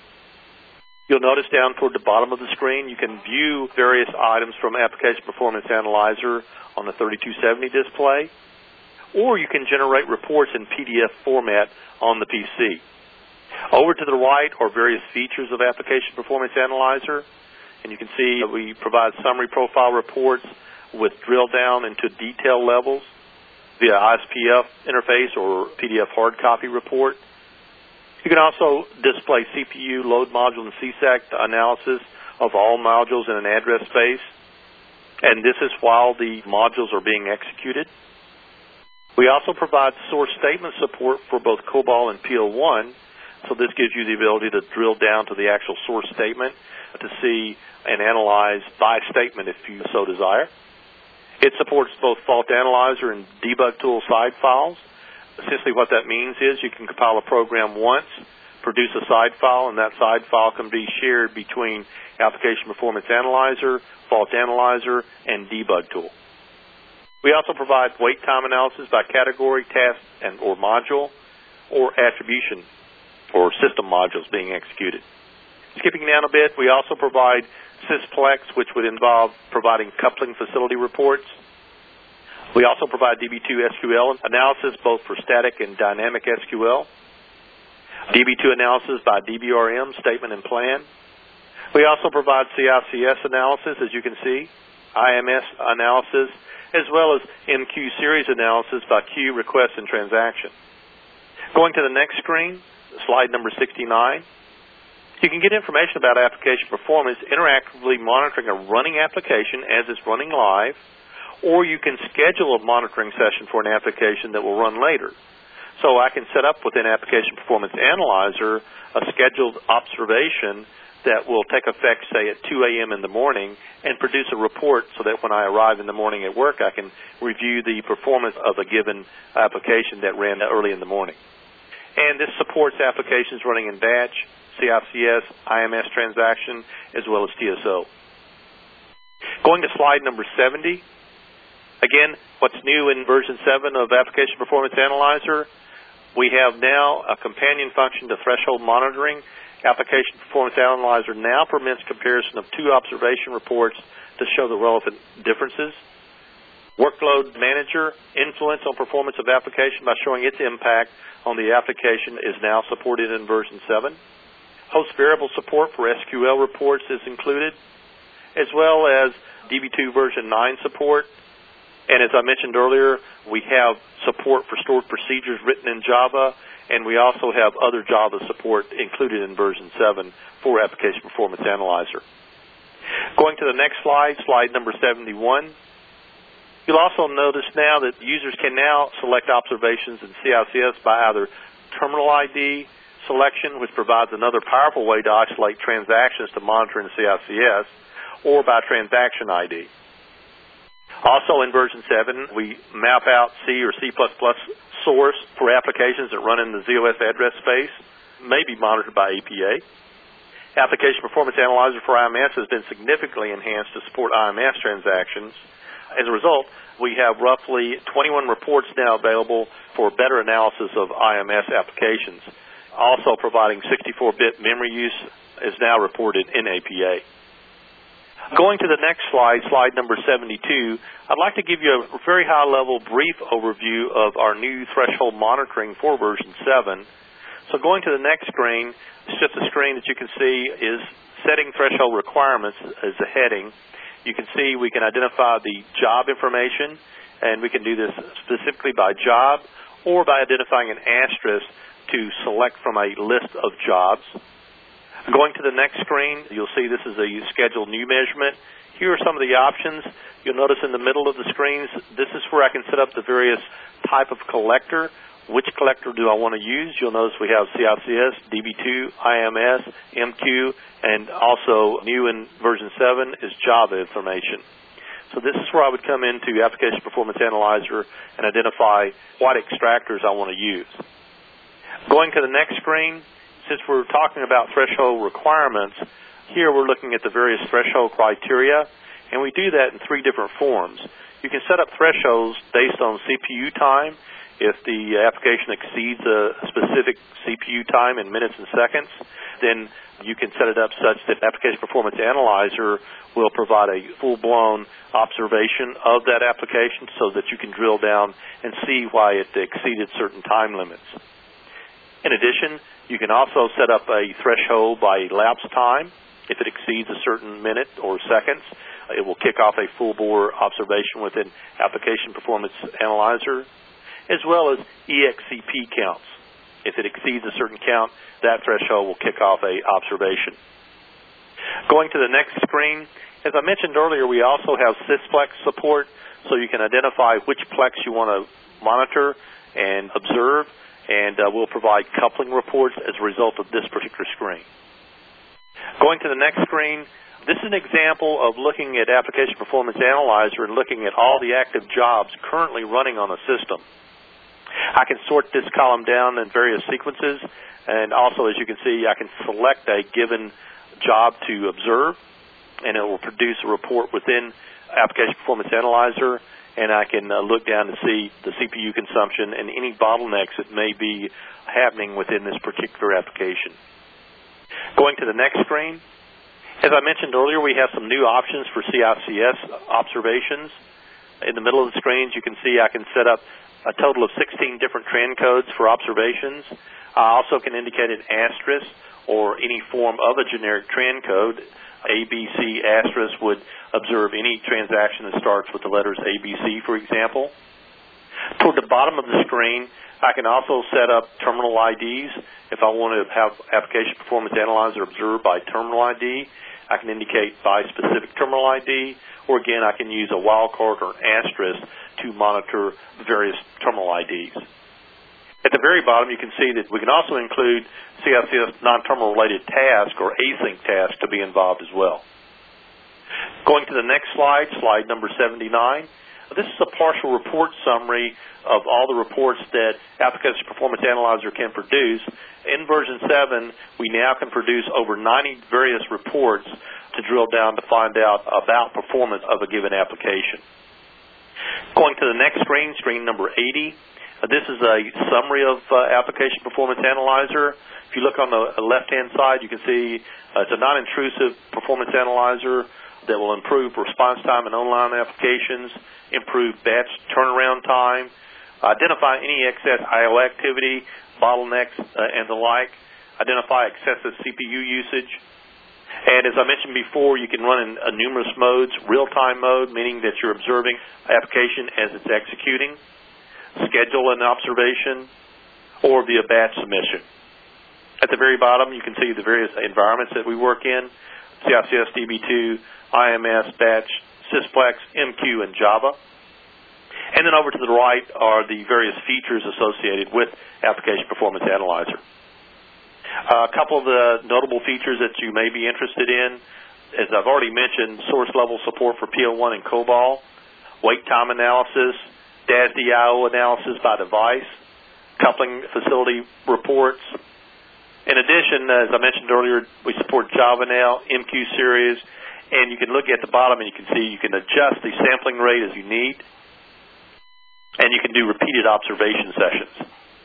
You'll notice down toward the bottom of the screen, you can view various items from Application Performance Analyzer on the thirty-two seventy display, or you can generate reports in P D F format on the P C. Over to the right are various features of Application Performance Analyzer, and you can see that we provide summary profile reports with drill down into detail levels via I S P F interface or P D F hard copy report. You can also display C P U, load module, and C SAC analysis of all modules in an address space. And this is while the modules are being executed. We also provide source statement support for both COBOL and P L one. So this gives you the ability to drill down to the actual source statement to see and analyze by statement if you so desire. It supports both fault analyzer and debug tool side files. Essentially what that means is you can compile a program once, produce a side file, and that side file can be shared between Application Performance Analyzer, Fault Analyzer, and Debug Tool. We also provide wait time analysis by category, task, and or module, or attribution, or system modules being executed. Skipping down a bit, we also provide Sysplex, which would involve providing coupling facility reports. We also provide D B two S Q L analysis both for static and dynamic S Q L. D B two analysis by D B R M, statement and plan. We also provide C I C S analysis, as you can see, I M S analysis, as well as M Q series analysis by queue, request, and transaction. Going to the next screen, slide number sixty-nine. You can get information about application performance interactively monitoring a running application as it's running live, or you can schedule a monitoring session for an application that will run later. So I can set up within Application Performance Analyzer a scheduled observation that will take effect, say, at two A M in the morning and produce a report so that when I arrive in the morning at work, I can review the performance of a given application that ran early in the morning. And this supports applications running in batch, C I C S, I M S transaction, as well as T S O. Going to slide number seventy. Again, what's new in version seven of Application Performance Analyzer? We have now a companion function to threshold monitoring. Application Performance Analyzer now permits comparison of two observation reports to show the relevant differences. Workload Manager, influence on performance of application by showing its impact on the application, is now supported in version seven. Host variable support for S Q L reports is included, as well as D B two version nine support. And as I mentioned earlier, we have support for stored procedures written in Java, and we also have other Java support included in version seven for Application Performance Analyzer. Going to the next slide, slide number seventy-one. You'll also notice now that users can now select observations in C I C S by either terminal I D selection, which provides another powerful way to isolate transactions to monitor in C I C S, or by transaction I D. Also in version seven, we map out C or C plus plus source for applications that run in the Z O S address space, may be monitored by A P A. Application Performance Analyzer for I M S has been significantly enhanced to support I M S transactions. As a result, we have roughly twenty-one reports now available for better analysis of I M S applications. Also providing sixty-four bit memory use is now reported in A P A. Going to the next slide, slide number seventy-two, I'd like to give you a very high-level brief overview of our new threshold monitoring for version seven. So going to the next screen, it's just a screen that you can see is setting threshold requirements as a heading. You can see we can identify the job information, and we can do this specifically by job or by identifying an asterisk to select from a list of jobs. Going to the next screen, you'll see this is a scheduled new measurement. Here are some of the options. You'll notice in the middle of the screens, this is where I can set up the various type of collector. Which collector do I want to use? You'll notice we have C I C S, D B two, I M S, M Q, and also new in version seven is Java information. So this is where I would come into Application Performance Analyzer and identify what extractors I want to use. Going to the next screen, since we're talking about threshold requirements, here we're looking at the various threshold criteria, and we do that in three different forms. You can set up thresholds based on C P U time. If the application exceeds a specific C P U time in minutes and seconds, then you can set it up such that Application Performance Analyzer will provide a full-blown observation of that application so that you can drill down and see why it exceeded certain time limits. In addition, you can also set up a threshold by elapsed time. If it exceeds a certain minute or seconds, it will kick off a full-bore observation within Application Performance Analyzer, as well as E X C P counts. If it exceeds a certain count, that threshold will kick off a observation. Going to the next screen, as I mentioned earlier, we also have Sysplex support, so you can identify which plex you want to monitor and observe, and uh, we'll provide coupling reports as a result of this particular screen. Going to the next screen, this is an example of looking at Application Performance Analyzer and looking at all the active jobs currently running on the system. I can sort this column down in various sequences, and also, as you can see, I can select a given job to observe, and it will produce a report within Application Performance Analyzer, and I can uh, look down to see the C P U consumption and any bottlenecks that may be happening within this particular application. Going to the next screen, as I mentioned earlier, we have some new options for C I C S observations. In the middle of the screens, you can see I can set up a total of sixteen different trend codes for observations. I also can indicate an asterisk or any form of a generic trend code. A B C asterisk would observe any transaction that starts with the letters A B C, for example. Toward the bottom of the screen, I can also set up terminal I Ds. If I want to have Application Performance Analyzer observed by terminal I D, I can indicate by specific terminal I D, or again, I can use a wildcard or asterisk to monitor various terminal I Ds. At the very bottom, you can see that we can also include C I C S non-terminal related tasks or async tasks to be involved as well. Going to the next slide, slide number seventy-nine. This is a partial report summary of all the reports that Application Performance Analyzer can produce. In version seven, we now can produce over ninety various reports to drill down to find out about performance of a given application. Going to the next screen, screen number eighty. Uh, this is a summary of uh, Application Performance Analyzer. If you look on the left-hand side, you can see uh, it's a non-intrusive performance analyzer that will improve response time in online applications, improve batch turnaround time, identify any excess I O activity, bottlenecks, uh, and the like, identify excessive C P U usage. And as I mentioned before, you can run in uh, numerous modes: real-time mode, meaning that you're observing application as it's executing, schedule an observation, or via batch submission. At the very bottom, you can see the various environments that we work in: C I C S D B two, I M S, Batch, Sysplex, M Q, and Java. And then over to the right are the various features associated with Application Performance Analyzer. Uh, a couple of the notable features that you may be interested in, as I've already mentioned, source level support for P L one and COBOL, wait time analysis, D A S D I O analysis by device, coupling facility reports. In addition, as I mentioned earlier, we support Java now, M Q series, and you can look at the bottom and you can see you can adjust the sampling rate as you need, and you can do repeated observation sessions.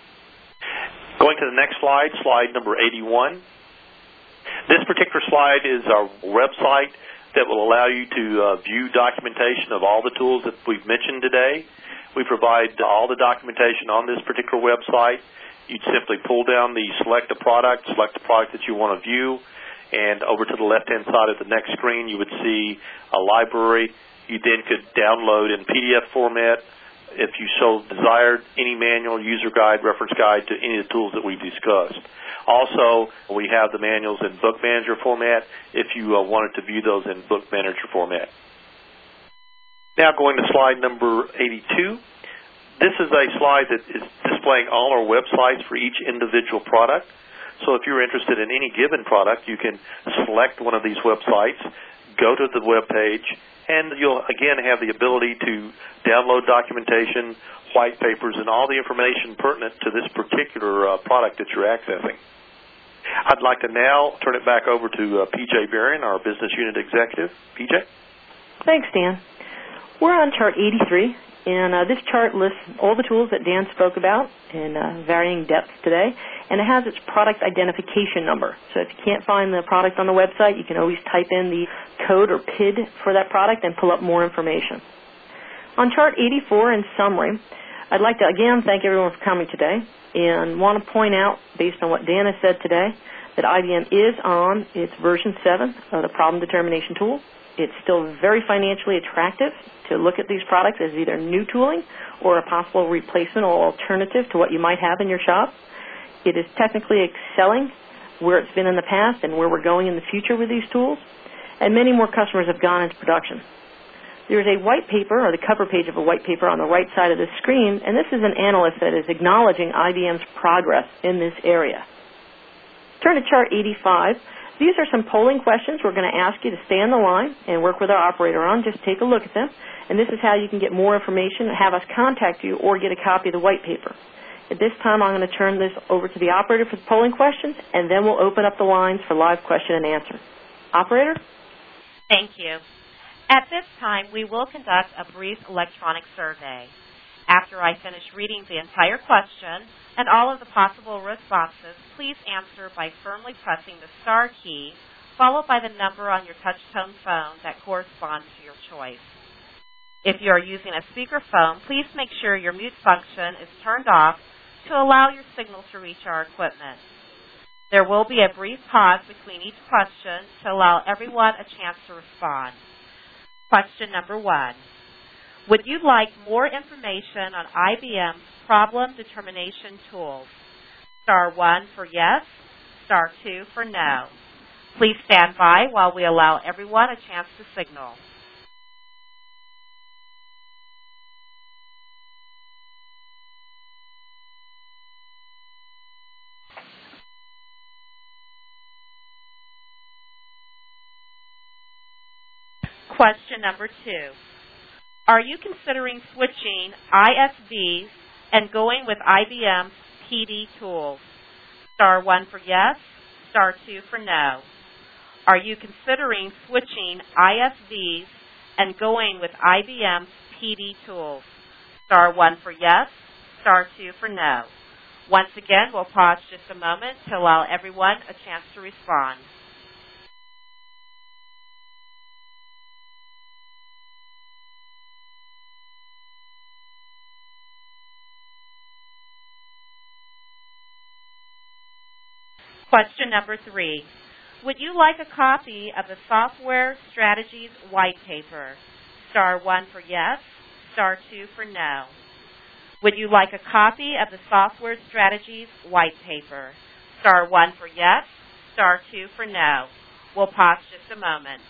Going to the next slide, slide number eighty-one. This particular slide is our website that will allow you to uh, view documentation of all the tools that we've mentioned today. We provide all the documentation on this particular website. You'd simply pull down the select a product, select the product that you want to view, and over to the left-hand side of the next screen, you would see a library. You then could download in P D F format, if you so desired, any manual, user guide, reference guide to any of the tools that we've discussed. Also, we have the manuals in Book Manager format if you uh, wanted to view those in Book Manager format. Now going to slide number eighty-two. This is a slide that is displaying all our websites for each individual product. So if you're interested in any given product, you can select one of these websites, go to the web page, and you'll again have the ability to download documentation, white papers, and all the information pertinent to this particular uh, product that you're accessing. I'd like to now turn it back over to uh, P J Berrien, our Business Unit Executive. P J? Thanks, Dan. We're on chart eighty-three, and uh, this chart lists all the tools that Dan spoke about in uh, varying depths today, and it has its product identification number. So if you can't find the product on the website, you can always type in the code or P I D for that product and pull up more information. On chart eighty-four, in summary, I'd like to again thank everyone for coming today and want to point out, based on what Dan has said today, that I B M is on its version seven of the problem determination tool. It's still very financially attractive to look at these products as either new tooling or a possible replacement or alternative to what you might have in your shop. It is technically excelling where it's been in the past and where we're going in the future with these tools, and many more customers have gone into production. There's a white paper, or the cover page of a white paper on the right side of the screen, and this is an analyst that is acknowledging I B M's progress in this area. Turn to chart eighty-five. These are some polling questions we're going to ask you to stay on the line and work with our operator on. Just take a look at them, and this is how you can get more information, have us contact you, or get a copy of the white paper. At this time, I'm going to turn this over to the operator for the polling questions, and then we'll open up the lines for live question and answer. Operator? Thank you. At this time, we will conduct a brief electronic survey. After I finish reading the entire question and all of the possible responses, please answer by firmly pressing the star key, followed by the number on your touch-tone phone that corresponds to your choice. If you are using a speakerphone, please make sure your mute function is turned off to allow your signal to reach our equipment. There will be a brief pause between each question to allow everyone a chance to respond. Question number one. Would you like more information on I B M's problem determination tools? Star one for yes, star two for no. Please stand by while we allow everyone a chance to signal. Question number two. Are you considering switching I S Vs and going with I B M's P D tools? Star one for yes, star two for no. Are you considering switching I S Vs and going with I B M's P D tools? Star one for yes, star two for no. Once again, we'll pause just a moment to allow everyone a chance to respond. Question number three. Would you like a copy of the Software Strategies White Paper? Star one for yes, star two for no. Would you like a copy of the Software Strategies White Paper? Star one for yes, star two for no. We'll pause just a moment.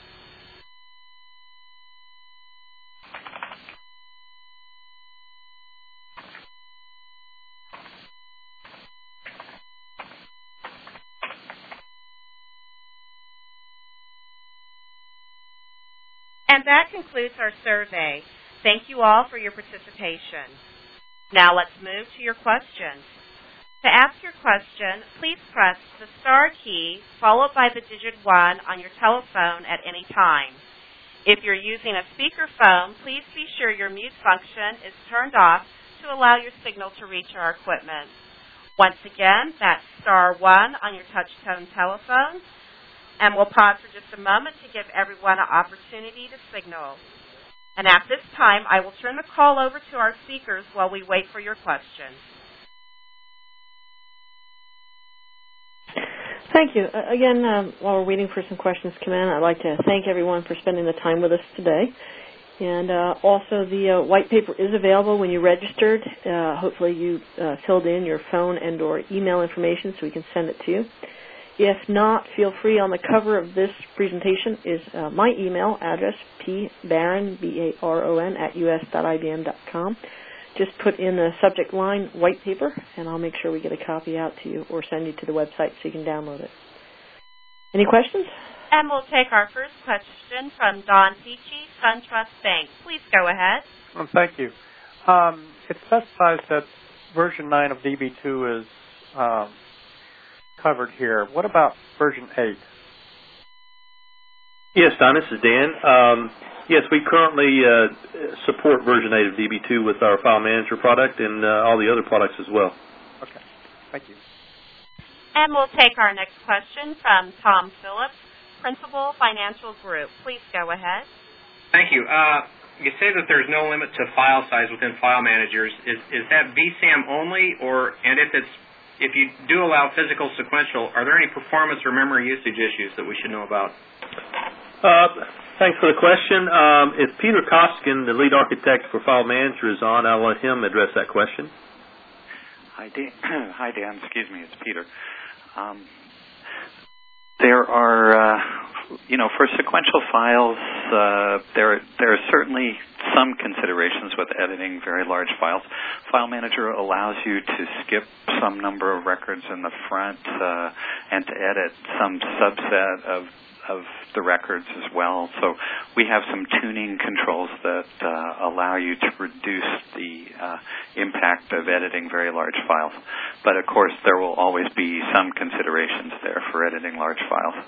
And that concludes our survey. Thank you all for your participation. Now let's move to your questions. To ask your question, please press the star key followed by the digit one on your telephone at any time. If you're using a speakerphone, please be sure your mute function is turned off to allow your signal to reach our equipment. Once again, that's star one on your touch-tone telephone. And we'll pause for just a moment to give everyone an opportunity to signal. And at this time, I will turn the call over to our speakers while we wait for your questions. Thank you. Uh, again, um, while we're waiting for some questions to come in, I'd like to thank everyone for spending the time with us today. And uh, also, the uh, white paper is available when you registered. Uh, hopefully, you uh, filled in your phone and or email information so we can send it to you. If not, feel free. On the cover of this presentation is uh, my email address, pbaron, B A R O N, at u s dot i b m dot com. Just put in the subject line, white paper, and I'll make sure we get a copy out to you or send you to the website so you can download it. Any questions? And we'll take our first question from Don Ticci, SunTrust Bank. Please go ahead. Well, thank you. Um, it specifies that version nine of D B two is um, covered here. What about version eight? Yes, Don, this is Dan. Um, yes, we currently uh, support version eight of D B two with our File Manager product and uh, all the other products as well. Okay, thank you. And we'll take our next question from Tom Phillips, Principal Financial Group. Please go ahead. Thank you. Uh, you say that there's no limit to file size within File Managers. Is, is that V SAM only, or and if it's if you do allow physical sequential, are there any performance or memory usage issues that we should know about? Uh, thanks for the question. Um, if Peter Koskin, the lead architect for File Manager, is on, I'll let him address that question. Hi, Dan. Hi, Dan. Excuse me. It's Peter. Um, there are, uh, you know, for sequential files, uh, there there are certainly some considerations with editing very large files. File Manager allows you to skip some number of records in the front uh, and to edit some subset of of the records as well. So we have some tuning controls that uh, allow you to reduce the uh, impact of editing very large files. But of course, there will always be some considerations there for editing large files.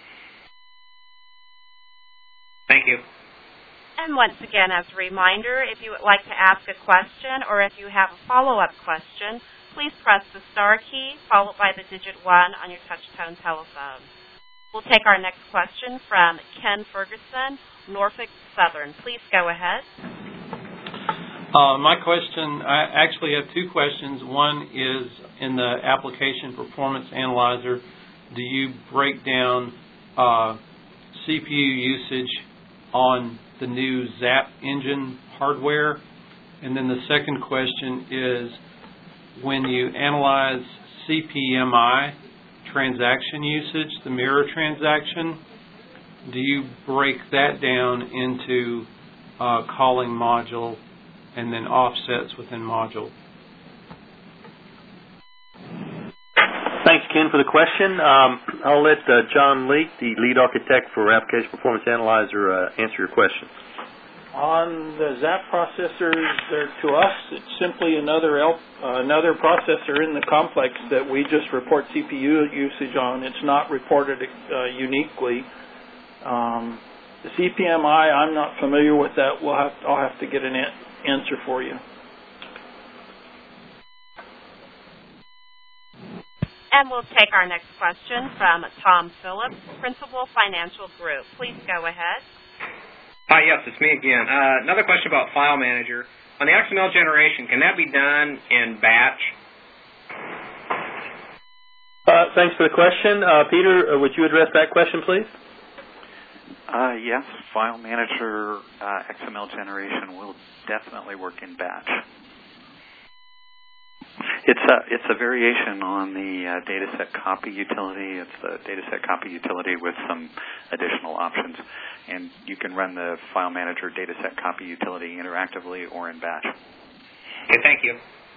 Thank you. And once again, as a reminder, if you would like to ask a question or if you have a follow-up question, please press the star key followed by the digit one on your touch-tone telephone. We'll take our next question from Ken Ferguson, Norfolk Southern. Please go ahead. Uh, my question, I actually have two questions. One is in the application performance analyzer, do you break down uh, C P U usage on the new Zap engine hardware? And then the second question is when you analyze C P M I, transaction usage, the mirror transaction, do you break that down into uh, calling module and then offsets within module? Thanks, Ken, for the question. Um, I'll let uh, John Leake, the lead architect for Application Performance Analyzer, uh, answer your questions. On the Zap processors, they're, to us, it's simply another L, uh, another processor in the complex that we just report C P U usage on. It's not reported uh, uniquely. Um, the C P M I, I'm not familiar with that. We'll have, I'll have to get an a- answer for you. And we'll take our next question from Tom Phillips, Principal Financial Group. Please go ahead. Hi, yes, it's me again. Uh, another question about File Manager. On the X M L generation, can that be done in batch? Uh, thanks for the question. Uh, Peter, uh, would you address that question, please? Uh, yes, File Manager uh, X M L generation will definitely work in batch. It's a, it's a variation on the uh, dataset copy utility. It's the dataset copy utility with some additional options. And you can run the File Manager dataset copy utility interactively or in batch. Okay, thank you.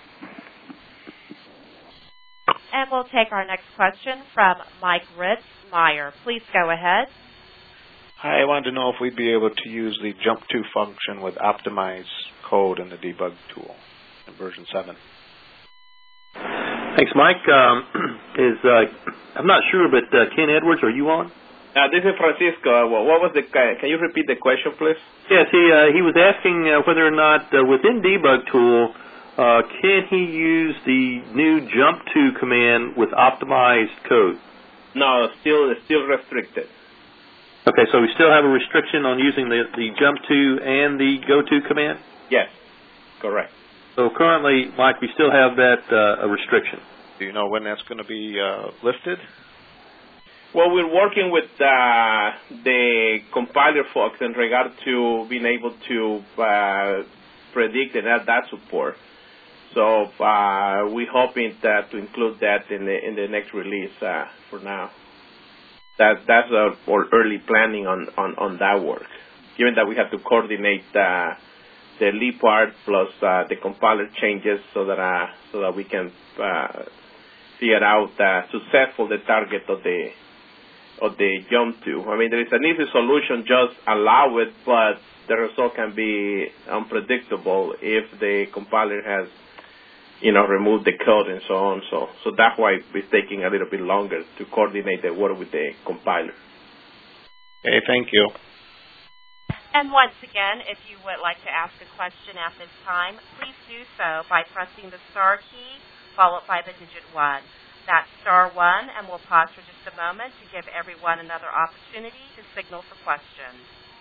And we'll take our next question from Mike Ritz, Meyer. Please go ahead. Hi, I wanted to know if we'd be able to use the jump to function with optimized code in the debug tool in version seven. Thanks, Mike. Um, is uh, I'm not sure, but uh, Ken Edwards, are you on? Uh, this is Francisco. What was the? Can you repeat the question, please? Yes, he uh, he was asking uh, whether or not uh, within debug tool uh, can he use the new jump to command with optimized code? No, still still restricted. Okay, so we still have a restriction on using the the jump to and the go to command? Yes, correct. So currently, Mike, we still have that uh, a restriction. Do you know when that's going to be uh, lifted? Well, we're working with uh, the compiler folks in regard to being able to uh, predict and add that support. So uh, we're hoping that to include that in the in the next release uh, for now. That that's uh, our early planning on, on, on that work. Given that we have to coordinate uh, the lead part plus uh, the compiler changes so that uh, so that we can uh, figure out uh, successful the target of the of the jump to. I mean, there is an easy solution, just allow it, but the result can be unpredictable if the compiler has, you know, removed the code and so on. So, so that's why it's taking a little bit longer to coordinate the work with the compiler. Okay, thank you. And once again, if you would like to ask a question at this time, please do so by pressing the star key followed by the digit one. That's star one, and we'll pause for just a moment to give everyone another opportunity to signal for questions.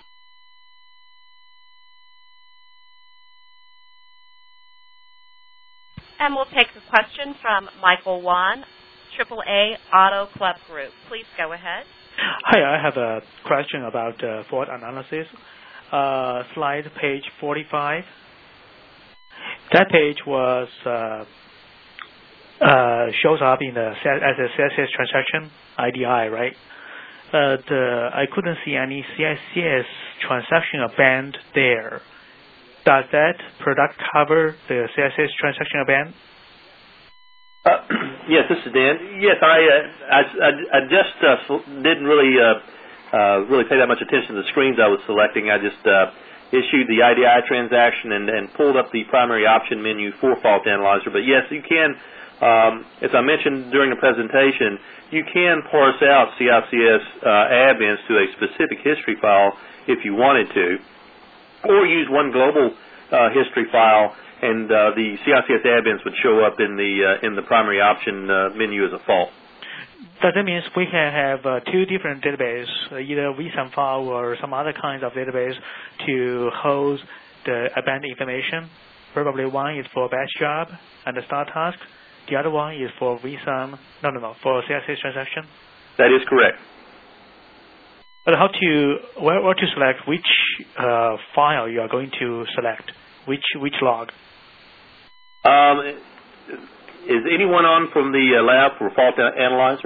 And we'll take a question from Michael Wan, triple A Auto Club Group. Please go ahead. Hi, I have a question about uh, fault analysis. Uh, slide page forty-five. That page was uh, uh, shows up in the as a C S C S transaction I D I, right? But uh, I couldn't see any C S C S transaction band there. Does that product cover the C S C S transaction band? Uh, yes, this is Dan. Yes, I uh, I, I, I just uh, didn't really uh, uh, really pay that much attention to the screens I was selecting. I just uh, issued the I D I transaction and, and pulled up the primary option menu for Fault Analyzer. But yes, you can, um, as I mentioned during the presentation, you can parse out C I C S uh, add-ins to a specific history file if you wanted to, or use one global uh, history file, and uh, the C I C S add-ins would show up in the uh, in the primary option uh, menu as a fault. Does that mean we can have uh, two different databases, uh, either V SAM file or some other kind of database, to hold the abandoned information? Probably one is for batch job and the start task. The other one is for V SAM. No, no, no, for C I C S transaction. That is correct. But how to where, where to select which uh, file you are going to select, which which log? Um, is anyone on from the uh, lab for Fault Analyzer?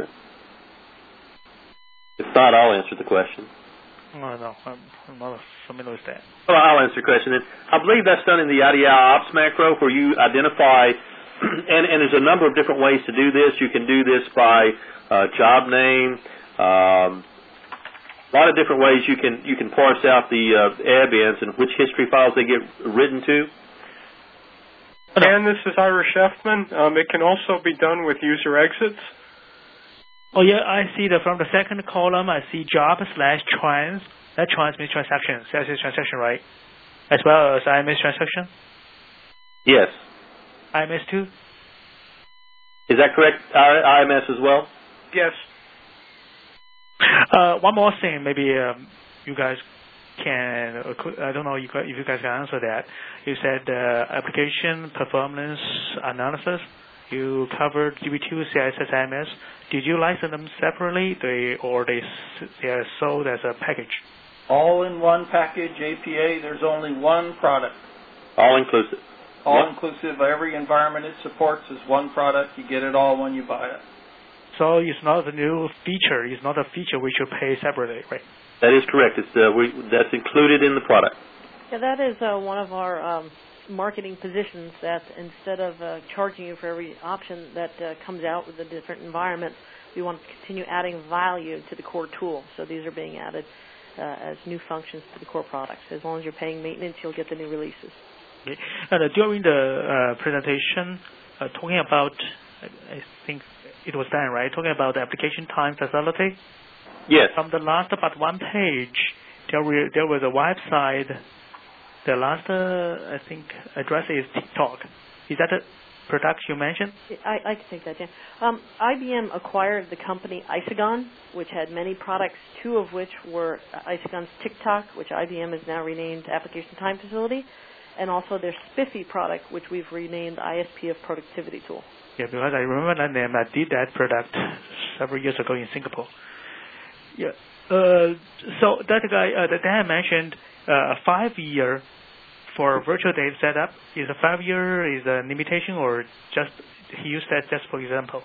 If not, I'll answer the question. No, no, I'm, I'm not familiar with that. Well, I'll answer the question. And I believe that's done in the I D I ops macro, where you identify, and, and there's a number of different ways to do this. You can do this by uh, job name. Um, a lot of different ways you can you can parse out the uh, add-ins and which history files they get written to. And this is Ira Sheffman. Um, it can also be done with user exits. Oh, yeah, I see that from the second column, I see job slash trans. That trans means transaction, C S C S transaction, right? As well as I M S transaction? Yes. I M S too? Is that correct? I M S as well? Yes. Uh, one more thing, maybe um, you guys can, I don't know if you guys can answer that. You said uh, application performance analysis. You covered D B two, C I S S, I M S. Did you license them separately, they, or they, they are sold as a package? All in one package, A P A. There's only one product. All inclusive. All yep. inclusive. Every environment it supports is one product. You get it all when you buy it. So it's not a new feature. It's not a feature we should pay separately, right? That is correct. It's uh, we, that's included in the product. Yeah, that is uh, one of our um, marketing positions, that instead of uh, charging you for every option that uh, comes out with a different environment, we want to continue adding value to the core tool. So these are being added uh, as new functions to the core products. As long as you're paying maintenance, you'll get the new releases. Okay. And uh, during the uh, presentation, uh, talking about, I think it was Dan, right? Talking about the application time facility. Yes. From the last but one page, there, were, there was a website. The last, uh, I think, address is TikTok. Is that a product you mentioned? I, I can take that, Dan. Um, I B M acquired the company Isogon, which had many products, two of which were Isogon's TikTok, which I B M has now renamed Application Time Facility, and also their Spiffy product, which we've renamed I S P F Productivity Tool. Yeah, because I remember that name. I did that product several years ago in Singapore. Yeah. Uh, so that guy, uh, that Dan mentioned uh, a five-year for virtual data setup. Is a five-year is a limitation, or just he used that just for example?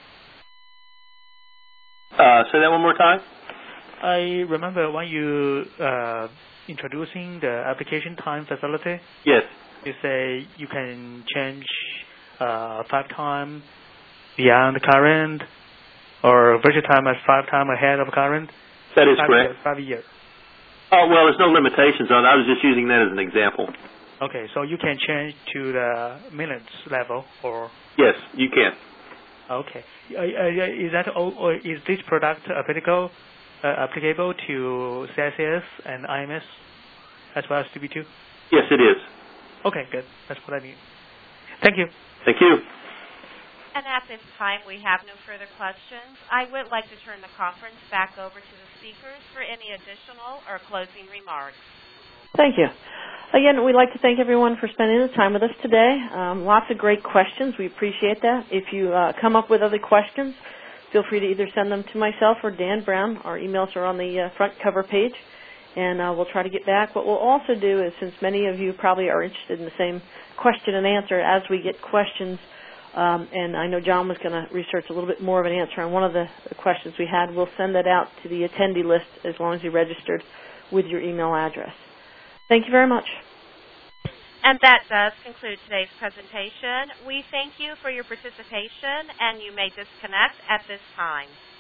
Uh, say that one more time. I remember when you uh, introducing the application time facility. Yes. You say you can change uh, five times beyond current, or virtual time as five times ahead of current. That is five correct. Years, five years. Oh, well, there's no limitations on it. I was just using that as an example. Okay, so you can change to the minutes level, or? Yes, you can. Okay. Uh, uh, is that or is this product applicable uh, applicable to C I C S and I M S as well as D B two? Yes, it is. Okay, good. That's what I need. Thank you. Thank you. And at this time, we have no further questions. I would like to turn the conference back over to the speakers for any additional or closing remarks. Thank you. Again, we'd like to thank everyone for spending the time with us today. Um, lots of great questions. We appreciate that. If you uh, come up with other questions, feel free to either send them to myself or Dan Brown. Our emails are on the uh, front cover page, and uh, we'll try to get back. What we'll also do is, since many of you probably are interested in the same question and answer, as we get questions Um, and I know John was going to research a little bit more of an answer on one of the, the questions we had. We'll send that out to the attendee list as long as you registered with your email address. Thank you very much. And that does conclude today's presentation. We thank you for your participation, and you may disconnect at this time.